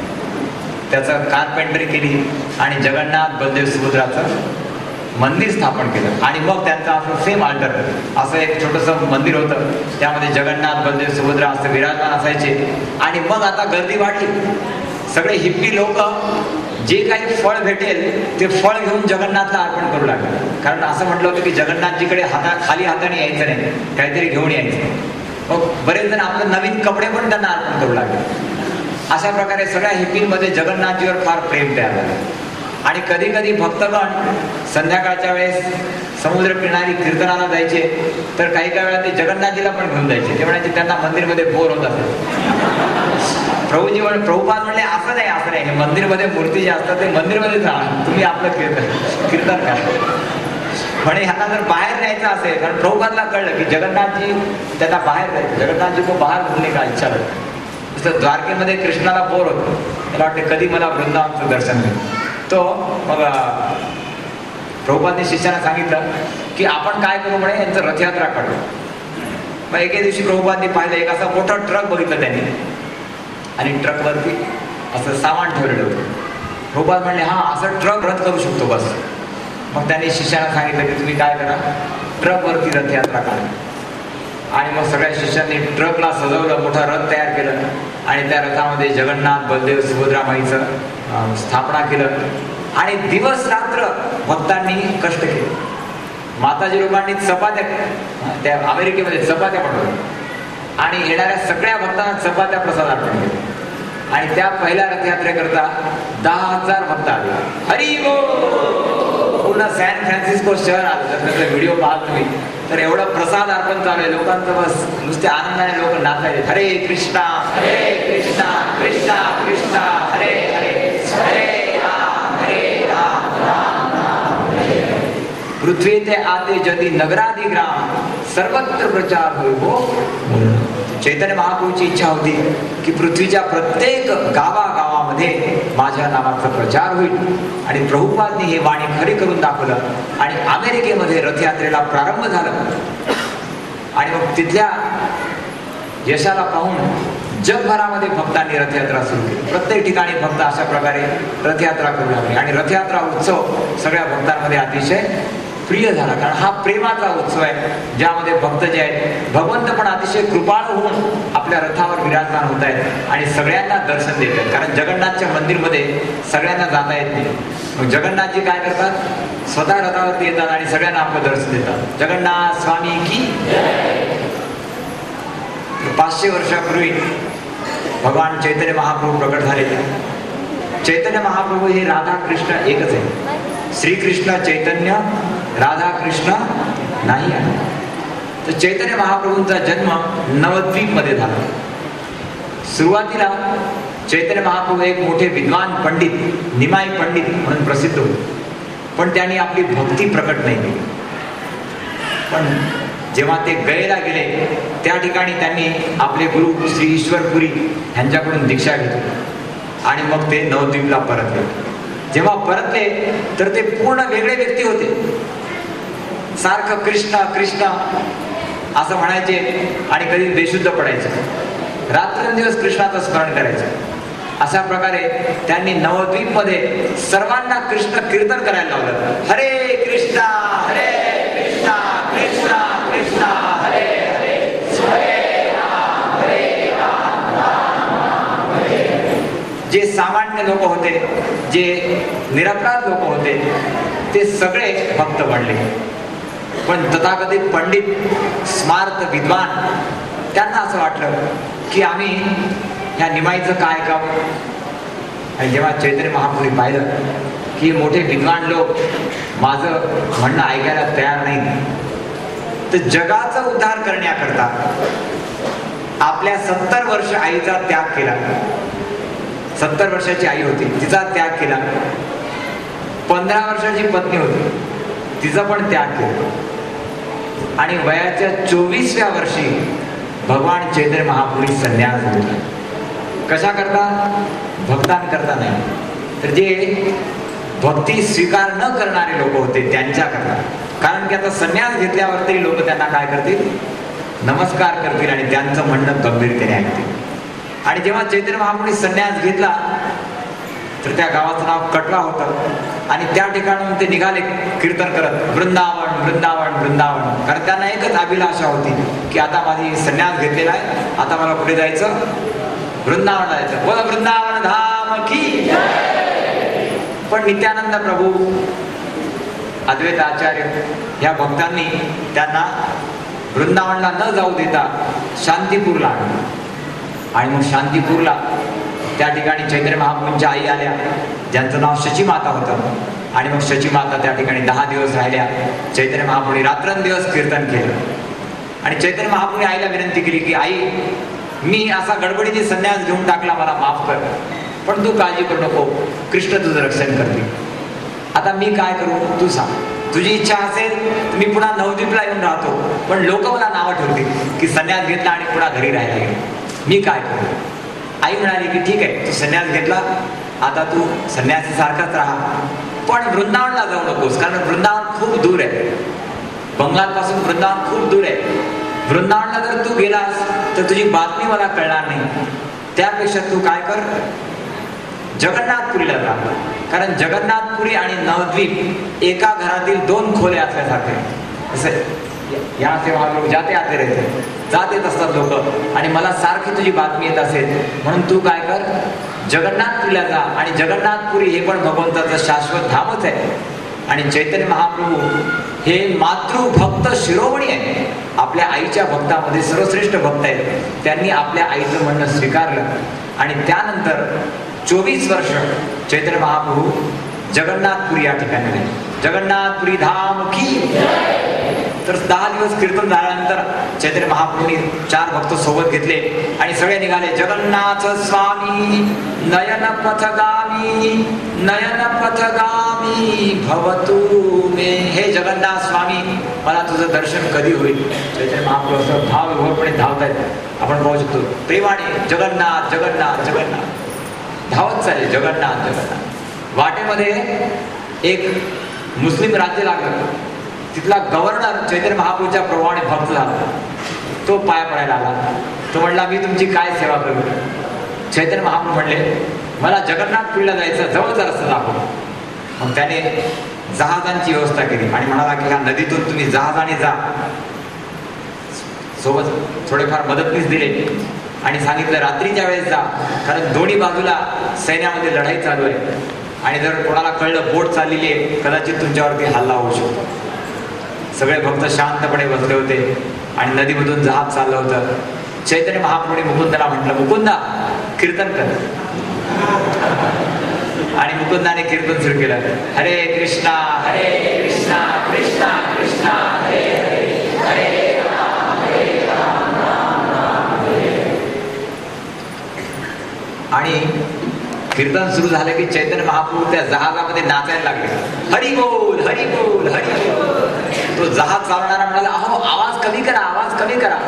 त्याचं कारपेंटरी केली आणि जगन्नाथ बलदेव सुभद्राचं मंदिर स्थापन केलं. आणि मग त्यांचं असं सेम आल्टर, असं एक छोटंसं मंदिर होतं, त्यामध्ये जगन्नाथ बलदेव सुभद्रा असं विराजमान असायचे. आणि मग आता गर्दी वाढली, सगळे हिप्पी लोक जे काही फळ भेटेल ते फळ घेऊन जगन्नाथला अर्पण करू लागले. कारण असं म्हटलं होतं की जगन्नाथजीकडे हाता खाली हाताने यायचं नाही, काहीतरी घेऊन यायचं. मग बरेच जण आपले नवीन कपडे पण त्यांना अर्पण करू लागले. अशा प्रकारे सगळ्या हिप्पींमध्ये जगन्नाथजीवर फार प्रेम तयार झालं. आणि कधी कधी भक्तगण संध्याकाळच्या वेळेस समुद्र किनारी कीर्तनाला जायचे, तर काही काही वेळा ते जगन्नाथजीला पण घेऊन जायचे. ते म्हणायचे त्यांना मंदिरमध्ये बोर होत असेल. प्रभूजी म्हणे, प्रभुपाद म्हणले असं नाही, असं नाही, हे मंदिरमध्ये मूर्ती जे असतात ते मंदिरमध्ये जा, तुम्ही आपलं कीर्तन कीर्तन करा. म्हणे ह्यांना जर बाहेर न्यायचं असेल, कारण प्रभुपादला कळलं की जगन्नाथजी त्यांना बाहेर जायचं, जगन्नाथजी को बाहेर घुमणे का इच्छा होती. जसं द्वारकेमध्ये कृष्णाला बोर होतो, त्याला वाटते कधी मला वृंदावनचं दर्शन मिळेल. तो मग प्रभुपादने शिष्याला सांगितलं की आपण काय करू म्हणे, यांचं रथयात्रा काढू. मग एके दिवशी प्रभुपादने पाहिलं, एक असा मोठा ट्रक बघितलं त्यांनी आणि ट्रकवरती असं सामान ठेवलेलं होतं. प्रभुपाद म्हणले हा असं ट्रक रथ करू शकतो बस. मग त्यांनी शिष्याला सांगितलं की तुम्ही काय करा, ट्रकवरती रथयात्रा काढा. आणि मग सगळ्या शिष्यांनी ट्रकला सजवलं, मोठा रथ तयार केलं आणि त्या रथामध्ये जगन्नाथ बलदेव सुभद्रामाईचं स्थापना केलं. आणि दिवस रात्र भक्तांनी कष्ट केले. माताजी लोकांनी चपात्या, त्या अमेरिकेमध्ये चपात्या बनवल्या आणि येणाऱ्या सगळ्या भक्तांना चपात्या प्रसाद अर्पण केले. आणि त्या पहिल्या रथयात्रेकरता दहा हजार भक्त आले. हरी बोल. पूर्ण सॅन फ्रान्सिस्को शहर आलं. जर त्याचा व्हिडिओ पाहाल तुम्ही तर एवढं प्रसाद अर्पण चालू आहे, लोकांचं बस नुसते आनंदाने लोक नाचायचे. हरे कृष्णा हरे कृष्णा कृष्णा कृष्णा हरे हरे हरे राम हरे राम राम राम हरे हरे. पृथ्वी ते आते जदी नगरादी ग्राम सर्वत्र प्रचार होय हो. चैतन्य महाप्रभूची इच्छा होती की पृथ्वीच्या प्रत्येक गावागावामध्ये माझ्या नावाचा प्रचार होईल. आणि प्रभुपादने हे वाणी खरी करून दाखवलं आणि अमेरिकेमध्ये रथयात्रेला प्रारंभ झाला. आणि मग तिथल्या यशाला पाहून जगभरामध्ये भक्तांनी रथयात्रा सुरू केली. प्रत्येक ठिकाणी भक्त अशा प्रकारे रथयात्रा करू लागले आणि रथयात्रा उत्सव सगळ्या भक्तांमध्ये अतिशय प्रिय झाला. कारण हा प्रेमाचा उत्सव आहे, ज्यामध्ये भक्त जे आहेत भगवंत पण अतिशय कृपाळ होऊन आपल्या रथावर विराजमान होत आहेत आणि सगळ्यांना दर्शन देत आहेत. कारण जगन्नाथच्या मंदिरमध्ये सगळ्यांना जाता येत नाही. मग जगन्नाथजी काय करतात, स्वतः रथावरती येतात आणि सगळ्यांना आपलं दर्शन देतात. जगन्नाथ स्वामी की. पाचशे वर्षापूर्वी भगवान चैतन्य महाप्रभू प्रकट झाले. चैतन्य महाप्रभू हे राधा कृष्ण एकच आहे. श्रीकृष्ण चैतन्य राधा कृष्ण नाही आहे. तर चैतन्य महाप्रभूंचा जन्म नवद्वीप मध्ये झाला. सुरुवातीला चैतन्य महाप्रभू एक मोठे विद्वान पंडित, निमाई पंडित म्हणून प्रसिद्ध होते, पण त्यांनी आपली भक्ती प्रकट नाही केली. पण जेव्हा ते गयेला गेले त्या ठिकाणी त्यांनी आपले गुरु श्री ईश्वरपुरी यांच्याकडून दीक्षा घेतली आणि मग ते नवद्वीपला परतले. जेव्हा परतले तर ते पूर्ण वेगळे व्यक्ती होते. सारखं कृष्ण कृष्ण असं म्हणायचे आणि कधी बेशुद्ध पडायचे. रात्रंदिवस कृष्णाचं स्मरण करायचं. अशा प्रकारे त्यांनी नवद्वीप मध्ये सर्वांना कृष्ण कीर्तन करायला लावलं. हरे कृष्णा हरे कृष्णा कृष्णा कृष्णा हरे हरे हरे राम हरे राम राम राम हरे. जे सामान्य लोक होते, जे निरपराध लोक होते, ते सगळे भक्त बनले. पण तथाकथित पंडित, स्मार्त विद्वान, त्यांना असं वाटलं की आम्ही ह्या निमाईचं काय काम. आणि जेव्हा चैतन्य महाप्रभूंनी पाहिलं की मोठे विद्वान लोक माझं म्हणणं ऐकायला तयार नाही, तर जगाचा उद्धार करण्याकरता आपल्या सत्तर वर्ष आईचा त्याग केला. सत्तर वर्षाची आई होती, तिचा त्याग केला. पंधरा वर्षाची पत्नी होती, तिचा पण त्याग केला. आणि वयाच्या चोवीसव्या वर्षी भगवान चैतन्य महाप्रभू संन्यास घेतला. कशा करता? भक्तांकरता नाही, तर जे भक्ती स्वीकार न करणारे लोक होते त्यांच्या करता. कारण की आता संन्यास घेतल्यावर तरी लोक त्यांना काय करतील, नमस्कार करतील आणि त्यांचं म्हणणं गंभीरतेने ऐकतील. आणि जेव्हा चैतन्य महाप्रभूंनी संन्यास घेतला तर त्या गावाचं नाव कटवा होतं आणि त्या ठिकाणून ते निघाले कीर्तन करत वृंदावन वृंदावन वृंदावन. कारण त्यांना एकच अभिलाषा होती की आता माझी संन्यास घेतलेला आहे, आता मला कुठे जायचं, वृंदावन जायचं. बोला वृंदावन धाम की. पण नित्यानंद प्रभू, अद्वैत आचार्य या भक्तांनी त्यांना वृंदावनला न जाऊ देता शांतीपूरला आणलं. आणि मग शांतीपूरला त्या ठिकाणी चैतन्य महाप्रभूंच्या आई आल्या, ज्यांचं नाव शचीमाता होतं. आणि मग शचीमाता त्या ठिकाणी दहा दिवस राहिल्या. चैतन्य महाप्रभूंनी रात्रंदिवस कीर्तन केलं. आणि चैतन्य महाप्रभूंनी आईला विनंती केली की आई, मी असा गडबडीने संन्यास घेऊन टाकला, मला माफ कर, पण तू काळजी करू नको, कृष्ण तुझं रक्षण करतील. आता मी काय करू तू सांग. तुझी इच्छा असेल तर मी पुन्हा नवद्वीपला येऊन राहतो, पण लोक मला नावं ठेवतील की संन्यास घेतला आणि पुन्हा घरी राहायला गेले. मी काय करू? आई म्हणाली की ठीक आहे, तू संन्यास घेतला, आता तू संन्यासी सारखाच राहा, पण वृंदावनला जाऊ नकोस. कारण वृंदावन खूप दूर आहे, बंगालपासून वृंदावन खूप दूर आहे. वृंदावनला जर तू गेलास तर तुझी बातमी मला कळणार नाही. त्यापेक्षा तू काय कर, जगन्नाथपुरीला जा. कारण जगन्नाथपुरी आणि नवद्वीप एका घरातील दोन खोल्या असल्यासारखे. असं या सेवा लोक जाते आते राहते, जात येत असतात लोक, आणि मला सारखी तुझी बातमी येत असेल, म्हणून तू काय कर, जगन्नाथपुरीला जा. आणि जगन्नाथपुरी हे पण भगवंताचं शाश्वत धामच आहे. आणि चैतन्य महाप्रभू हे मातृभक्त शिरोमणी आहे. आपल्या आईच्या भक्तामध्ये सर्वश्रेष्ठ भक्त आहेत. त्यांनी आपल्या आईचं म्हणणं स्वीकारलं आणि त्यानंतर चोवीस वर्ष चैतन्य महाप्रभू जगन्नाथपुरी या ठिकाणी राहिले. जगन्नाथपुरी धाम की. तर दहा दिवस कीर्तन झाल्यानंतर चैतन्य महाप्रभूंनी चार भक्त सोबत घेतले आणि सगळे निघाले. जगन्नाथ स्वामी नयन पथगामी नयन पथगामी भवतु मे. हे जगन्नाथ स्वामी, मला तुझं दर्शन कधी होईल. चैतन्य महाप्रभू असं भाव विभोरपणे धावत आहेत, आपण पाहू शकतो. प्रेमाने जगन्नाथ जगन्नाथ जगन्नाथ धावत चालले. जगन्नाथ जगन्नाथ. वाटेमध्ये एक मुस्लिम राज्य लागलं. तिथला गव्हर्नर चैतन्य महाप्रभूच्या प्रभावाने भक्त झाला. तो पाया पडायला आला. तो म्हणला मी तुमची काय सेवा करू. चैतन्य महाप्रभू म्हणले मला जगन्नाथपुरीला जायचं, जवळचा रस्ता दाखव. मग त्याने जहाजांची व्यवस्था केली आणि म्हणाला की ह्या नदीतून तुम्ही जहाजाने जा. सोबत थोडेफार मदतनीस दिले आणि सांगितलं रात्रीच्या वेळेस जा, कारण दोन्ही बाजूला सैन्यामध्ये लढाई चालू आहे आणि जर कोणाला कळलं बोट चाललेली आहे कदाचित तुमच्यावरती हल्ला होऊ शकतो. सगळे भक्त शांतपणे बसले होते आणि नदीमधून जहाज चाललं होतं. चैतन्य महाप्रभूने मुकुंदाला म्हटलं मुकुंदा कीर्तन कर. आणि मुकुंदाने कीर्तन सुरू केलं. हरे कृष्णा हरे कृष्णा कृष्णा कृष्णा हरे हरे हरे राम हरे राम राम राम हरे. आणि कीर्तन सुरू झालं की चैतन्य महाप्रभू त्या जहाजामध्ये नाचायला लागले. हरी बोल हरी बोल हरी बोल. तो जहाज चालवणारा म्हणाला अहो आवाज कमी करा, आवाज कमी करा.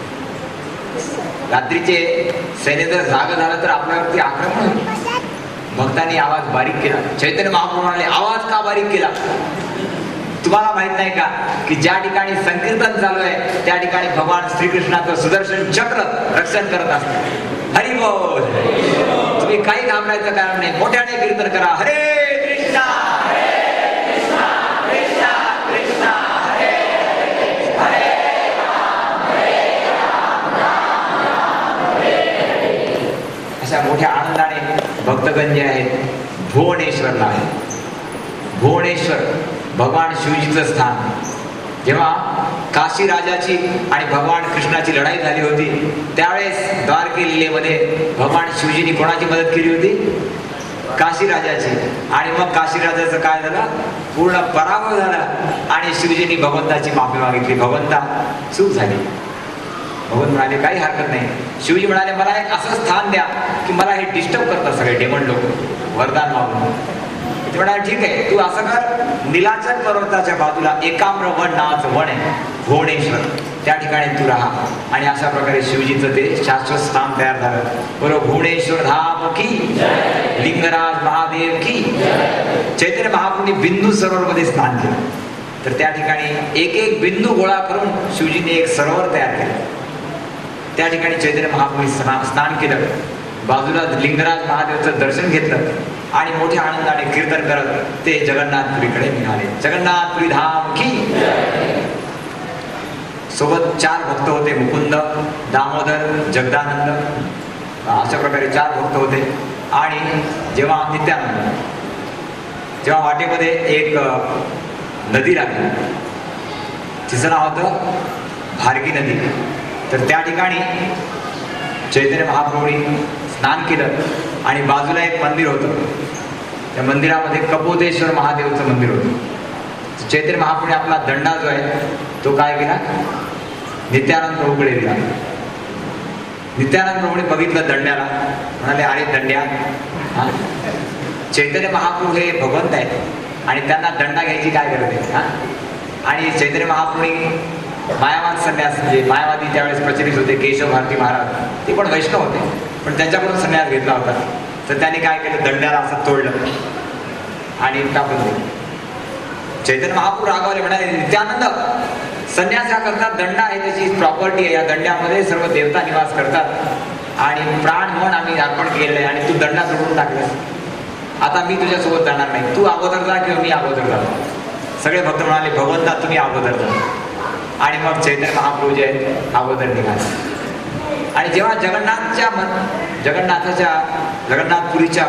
रात्रीचे सैन्य जर जाग झालं तर आपल्यावरती आक्रमण होईल. भक्तांनी आवाज बारीक केला. चैतन्य महाप्रभू म्हणाले आवाज का बारीक केला. तुम्हाला माहित नाही का की ज्या ठिकाणी संकीर्तन चालू आहे त्या ठिकाणी भगवान श्रीकृष्णाचं सुदर्शन चक्र रक्षण करत असते. हरी बोल. तुम्ही काही घाबरायचं कारण नाही, मोठ्याने कीर्तन करा. हरे कृष्णा हरे कृष्णा कृष्णा कृष्णा हरे हरे हरे राम हरे राम राम राम हरे. अशा मोठ्या आनंदाने भक्तगण जे आहेत भुवनेश्वरला आहे. भुवनेश्वर भगवान शिवजीचं स्थान. जेव्हा काशी राजाची आणि भगवान कृष्णाची लढाई झाली होती त्यावेळेस द्वारके लीलेमध्ये भगवान शिवजींनी कोणाची मदत केली होती. काशी राजाची. आणि मग काशी राजाचं काय झालं, पूर्ण पराभव झाला आणि शिवजींनी भगवंताची माफी मागितली. भगवंता चूक झाली. भगवंत म्हणाले काही हरकत नाही. शिवजी म्हणाले मला एक असं स्थान द्या की मला हे डिस्टर्ब करतात सगळे डेमन लोक, वरदान मागून. ते म्हणाले ठीक आहे तू असं कर, नीलाचल पर्वताच्या बाजूला एकाम्र वन नावाचं वन आहे भुवनेश्वर, त्या ठिकाणी तू राहा. आणि अशा प्रकारे शिवजीचं ते शाश्वत स्थान तयार झालं. बरोबर. भुवनेश्वर धाम की, लिंगराज महादेव की. चैतन्य महाप्रभूंनी बिंदू सरोवरमध्ये स्नान केलं. तर त्या ठिकाणी एक एक बिंदू गोळा करून शिवजीने एक सरोवर तयार केलं. त्या ठिकाणी चैतन्य महाप्रभूंनी स्नान स्नान केलं. बाजूला लिंगराज महादेवचं दर्शन घेतलं आणि मोठ्या आनंदाने कीर्तन करत ते जगन्नाथपुरीकडे निघाले. जगन्नाथपुरी धाम की. सोबत चार भक्त होते, मुकुंद, दामोदर, जगदानंद. अशा प्रकारे चार भक्त होते. आणि जेव्हा नित्यानंद, जेव्हा वाटेमध्ये एक नदी लागली, तिचं नाव होतं भारगी नदी. तर त्या ठिकाणी चैतन्य महाप्रभूंनी स्नान केलं आणि बाजूला एक मंदिर होतं. त्या मंदिरामध्ये कपोतेश्वर महादेवचं मंदिर होतं. चैतन्य महाप्रभूने आपला दंडा जो आहे तो काय केला, नित्यानंद प्रभूकडे दिला. नित्यानंद प्रभूने बघितलं दंड्याला, म्हणाले अरे दंड्या, हा चैतन्य महाप्रभू हे भगवंत आहेत आणि त्यांना दंडा घ्यायची काय गरज आहे. हा आणि चैतन्य महाप्रभूने मायावाद संन्यास, म्हणजे मायावादी त्यावेळेस प्रचलित होते, केशव भारती महाराज, ते पण वैष्णव होते, पण त्यांच्याकडून संन्यास घेतला होता. तर त्यांनी काय केलं, दंड्याला असं तोडलं आणि टाकून दिलं. चैतन्य महाप्रभू रागावले, म्हणाले नित्यानंद, संन्यास हा करतात, दंडा आहे त्याची प्रॉपर्टी आहे, या दंड्यामध्ये सर्व देवता निवास करतात आणि प्राण मन आम्ही अर्पण केलेलं आहे आणि तू दंडा तोडून टाकलास. आता मी तुझ्यासोबत जाणार नाही, तू अगोदर जा किंवा मी अगोदर जातो. सगळे भक्त म्हणाले भगवंता तुम्ही अगोदर जा. आणि मग चैतन्य महाप्रभू जे आहेत अगोदर निघाले. आणि जेव्हा जगन्नाथच्या जगन्नाथाच्या जगन्नाथपुरीच्या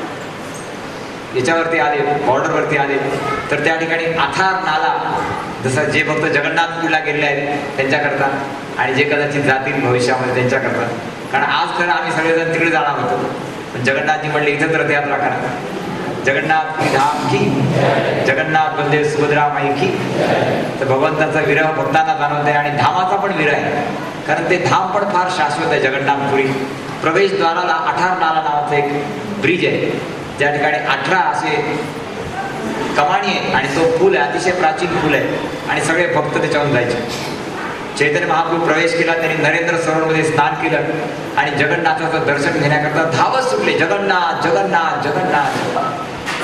याच्यावरती आले, बॉर्डरवरती आले, तर त्या ठिकाणी आथार नाला, जसं जे भक्त जगन्नाथपुरीला गेलेले आहेत त्यांच्याकरता आणि जे कदाचित जातील भविष्यामध्ये त्यांच्याकरता, कारण आज तर आम्ही सगळेजण तिकडे जाणार होतो, पण जगन्नाथजी म्हणले इथंच रथयात्रा करा. जगन्नाथ धाम की, जगन्नाथ बलदेव सुभद्रा माई की. तर भगवंताचा विरह भक्तांना जाणवत आहे आणि धामाचा पण विरह आहे, कारण ते धाम पण फार शाश्वत आहे. जगन्नाथपुरी प्रवेशद्वाराला आठार नाला नावाचं एक ब्रिज आहे, ज्या ठिकाणी अठरा असे कमानी आहे आणि तो पूल आहे, अतिशय प्राचीन पूल आहे आणि सगळे भक्त त्याच्यावरून जायचे. चैतन्य महाप्रभू प्रवेश केला, त्यांनी नरेंद्र सरोवरमध्ये स्नान केलं आणि जगन्नाथाचं दर्शन घेण्याकरता धावत सुटले. जगन्नाथ जगन्नाथ जगन्नाथ.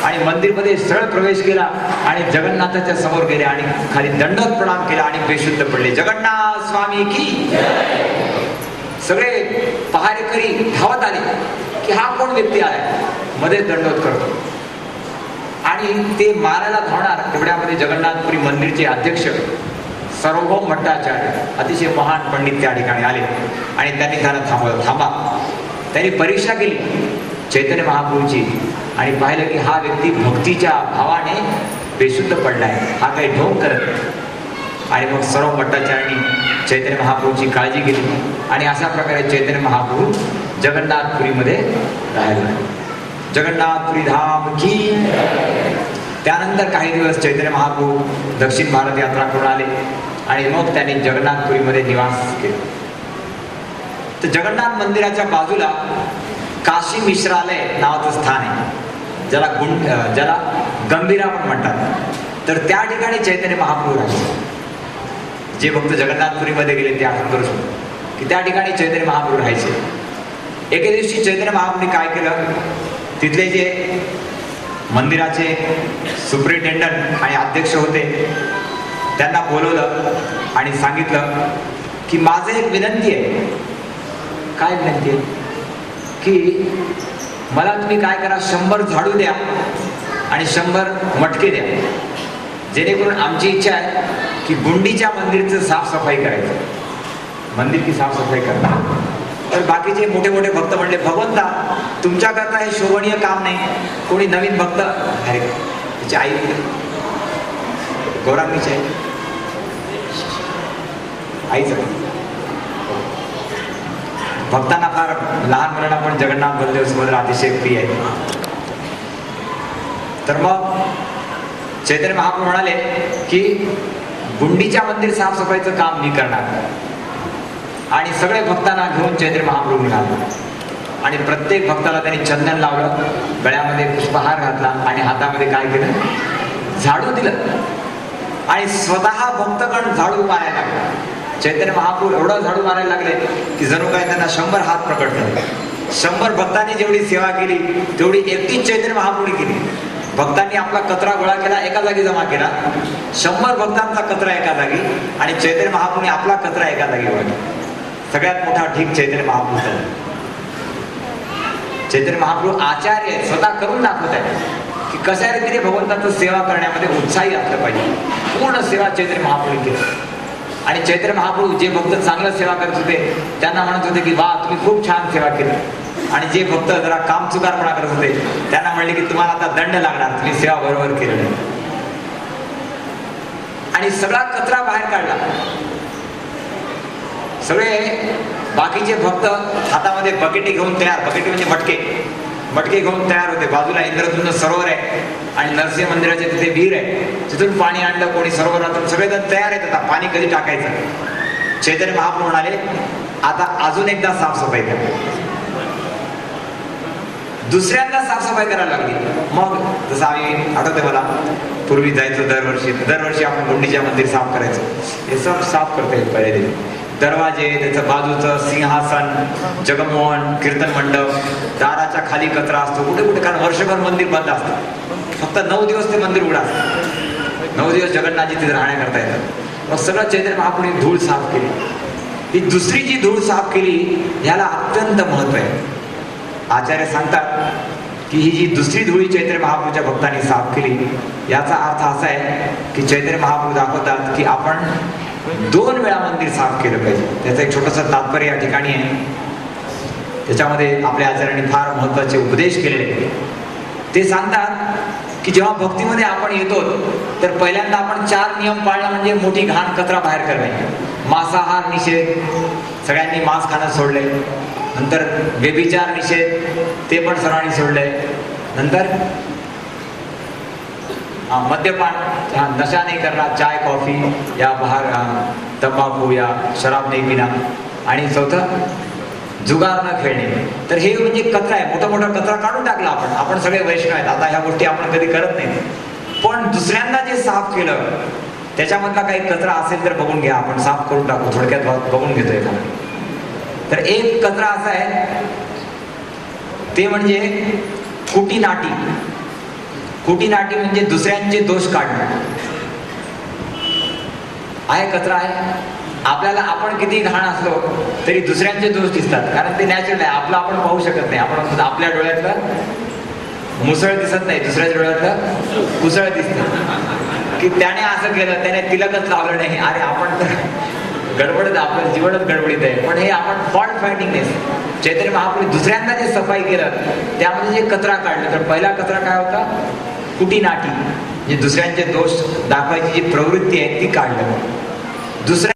आणि मंदिरमध्ये सरळ प्रवेश केला आणि जगन्नाथाच्या समोर गेले आणि खाली दंडवत प्रणाम केला आणि बेशुद्ध पडले. जगन्नाथ स्वामी की. सगळे पहारेकरी धावत आले की हा कोण व्यक्ती आलाय, मध्ये दंडवत करतो. आणि ते मारायला धावणार तेवढ्यामध्ये जगन्नाथपुरी मंदिरचे अध्यक्ष सार्वभौम भट्टाचार्य अतिशय महान पंडित त्या ठिकाणी आले आणि त्यांनी त्यांना थांबवलं. थांबा. त्यांनी परीक्षा केली चैतन्य महाप्रभूची आणि पाहिलं की हा व्यक्ती भक्तीच्या भावाने बेशुद्ध पडलाय, हा काही ढोंग करत नाही. आणि मग सर्व भट्टाचार्यांनी चैतन्य महाप्रभूची काळजी घेतली आणि अशा प्रकारे चैतन्य महाप्रभू जगन्नाथपुरीमध्ये राहिले. जगन्नाथपुरी धाम की. त्यानंतर काही दिवस चैतन्य महाप्रभू दक्षिण भारत यात्रा करून आले आणि मग त्यांनी जगन्नाथपुरीमध्ये निवास केला. तर जगन्नाथ मंदिराच्या बाजूला काशी मिश्रालय नावाचं स्थान आहे, ज्याला गुंड ज्याला गंभीरा पण म्हणतात. तर त्या ठिकाणी चैतन्य महाप्रभू राहायचे. जे भक्त जगन्नाथपुरीमध्ये गेले ते आठवण करू शकतो की त्या ठिकाणी चैतन्य महाप्रभू राहायचे. एके दिवशी चैतन्य महाप्रभूंनी काय केलं, तिथले जे मंदिराचे सुप्रिटेंडंट आणि अध्यक्ष होते त्यांना बोलवलं आणि सांगितलं की माझं एक विनंती आहे. काय विनंती आहे की मला तुम्ही काय करा, शंभर झाडू द्या आणि शंभर मटके द्या, जेणेकरून आमची इच्छा आहे की गुंडीच्या मंदिरचं साफसफाई करायचं, मंदिर की साफसफाई करणार. तर बाकीचे मोठे मोठे भक्त म्हणले भगवंता तुमच्याकरता हे शोभनीय काम नाही. कोणी नवीन भक्त, अरे तिची आई गौरांगीची आहे, आईच भक्तांना फार लहान मुलांना पण जगन्नाथ बलदेव सुभद्रा अतिशय प्रिय आहे. तर मग चैतन्य महाप्रभू म्हणाले की गुंडीच्या मंदिर साफसफाईचं काम मी करणार. आणि सगळे भक्तांना घेऊन चैतन्य महाप्रभू निघाले आणि प्रत्येक भक्ताला त्यांनी चंदन लावलं, गळ्यामध्ये पुष्पहार घातला आणि हातामध्ये काय केलं, झाडू दिलं. आणि स्वतः भक्तगण झाडू मारायला लागले. चैतन्य महाप्रभू एवढं झाडू मारायला लागले की जणू काय त्यांना शंभर हात प्रकट झाले. शंभर भक्तांनी जेवढी सेवा केली तेवढी एकटीच चैतन्य महाप्रभूंनी केली. भक्तांनी आपला कचरा गोळा केला, एका जागी जमा केला, शंभर भक्तांचा कचरा एका जागी आणि चैतन्य महाप्रभूंनी आपला कचरा एका जागी गोळा केला. सगळ्यात मोठा ठीक चैतन्य महाप्रभू. चैतन्य महाप्रभू आचार्य स्वतः करून दाखवत आहे की कशा रीतीने भगवंताचं सेवा करण्यामध्ये उत्साही असलं पाहिजे. पूर्ण सेवा चैतन्य महाप्रभू केली. आणि चैतन्य महाप्रभू जे भक्त चांगलं सेवा करत होते त्यांना म्हणत होते की वा तुम्ही खूप छान सेवा केली. आणि जे भक्त जरा कामचुकारपणा करत होते त्यांना म्हणले की तुम्हाला आता दंड लागणार, तुम्ही सेवा बरोबर केली नाही. आणि सगळा कचरा बाहेर काढला. सगळे बाकीचे भक्त हातामध्ये बकेटे घेऊन तयार, बकेटे म्हणजे मटके, मटके घेऊन तयार होते. बाजूला इंद्रधुम्न सरोवर आहे आणि नरसिंह मंदिराचे तिथे विहीर आहे, तिथून पाणी आणलं कोणी सरोवरातून. सगळेजण तयार आहेत, आता पाणी कधी टाकायचं. चैतन्य महाप्रभू म्हणाले आता अजून एकदा साफसफाई करा. दुसऱ्यांदा साफसफाई करायला लागली. मग जसं आम्ही आठवते मला पूर्वी जायचो दरवर्षी दरवर्षी आपण गुंडीच्या मंदिर साफ करायचो. हे सब साफ करते पहिले दिवस. दरवाजे, त्याचं बाजूचं सिंहासन, जगमोहन, कीर्तन मंडप, दाराच्या खाली कचरा असतो कुठे कुठे, कारण वर्षभर मंदिर बंद असतं. फक्त नऊ दिवस ते मंदिर उघडं असतं. नऊ दिवस जगन्नाथजी तिथे राहण्या करता येतात. मग सगळं चैतन्य महाप्रभूंनी धूळ साफ केली. ही दुसरी जी धूळ साफ केली याला अत्यंत महत्व आहे. आचार्य सांगतात की ही जी दुसरी धुळी चैतन्य महाप्रभूच्या भक्तांनी साफ केली याचा अर्थ असा आहे की चैतन्य महाप्रभू दाखवतात की आपण दोन वेळा मंदिर साफ केलं पाहिजे. त्याचं एक छोटंसं तात्पर्य या ठिकाणी आहे. त्याच्यामध्ये आपल्या आचार्यांनी फार महत्वाचे उपदेश केलेले. ते सांगतात की जेव्हा भक्तीमध्ये आपण येतो तर पहिल्यांदा आपण चार नियम पाळला, म्हणजे मोठी घाण कचरा बाहेर करणे, मांसाहार निषेध, सगळ्यांनी मांस खाणं सोडले. नंतर व्यभिचार निषेध, ते पण सर्वांनी सोडले. नंतर मद्यपान, नशा नहीं करना, चाय कॉफी या बाहर तंबाखू या शराब नहीं पीना. आणि चौथं जुगार न खेळणे. तर हे म्हणजे कचरा आहे, मोठा मोठा कचरा काढून टाकला आपण. आपण सगळे वैष्णव आहेत, आता ह्या गोष्टी आपण कधी करत नाही. पण दुसऱ्यांदा जे साफ केलं त्याच्यामधला काही कचरा असेल तर बघून घ्या, आपण साफ करून टाकू. थोडक्यात बघून घेतोय का. तर एक कचरा असा आहे ते म्हणजे कुटी नाटी. कुटीनाटी म्हणजे दुसऱ्यांचे दोष काढणं आहे. कचरा आहे. आपल्याला आपण किती घाण असलो तरी दुसऱ्यांचे दोष दिसतात, कारण ते नॅचरल आहे. आपलं आपण पाहू शकत नाही. आपण आपल्या डोळ्यातलं मुसळ दिसत नाही, दुसऱ्याच्या डोळ्यातलं कुसळ दिसत की त्याने असं केलं, त्याने तिलकच लावलं नाही. अरे आपण तर गडबडत, आपलं जीवनच गडबडीत आहे. पण हे आपण फॉल्ट फाइंडिंगनेस चैतन्य महाप्रभू दुसऱ्यांदा जे सफाई केलं त्यामध्ये जे कचरा काढलं, तर पहिला कचरा काय होता? कुटीनाटी, जे दुसऱ्यांचे दोष दाखवायची जी प्रवृत्ती आहे ती काढलं. दुसरा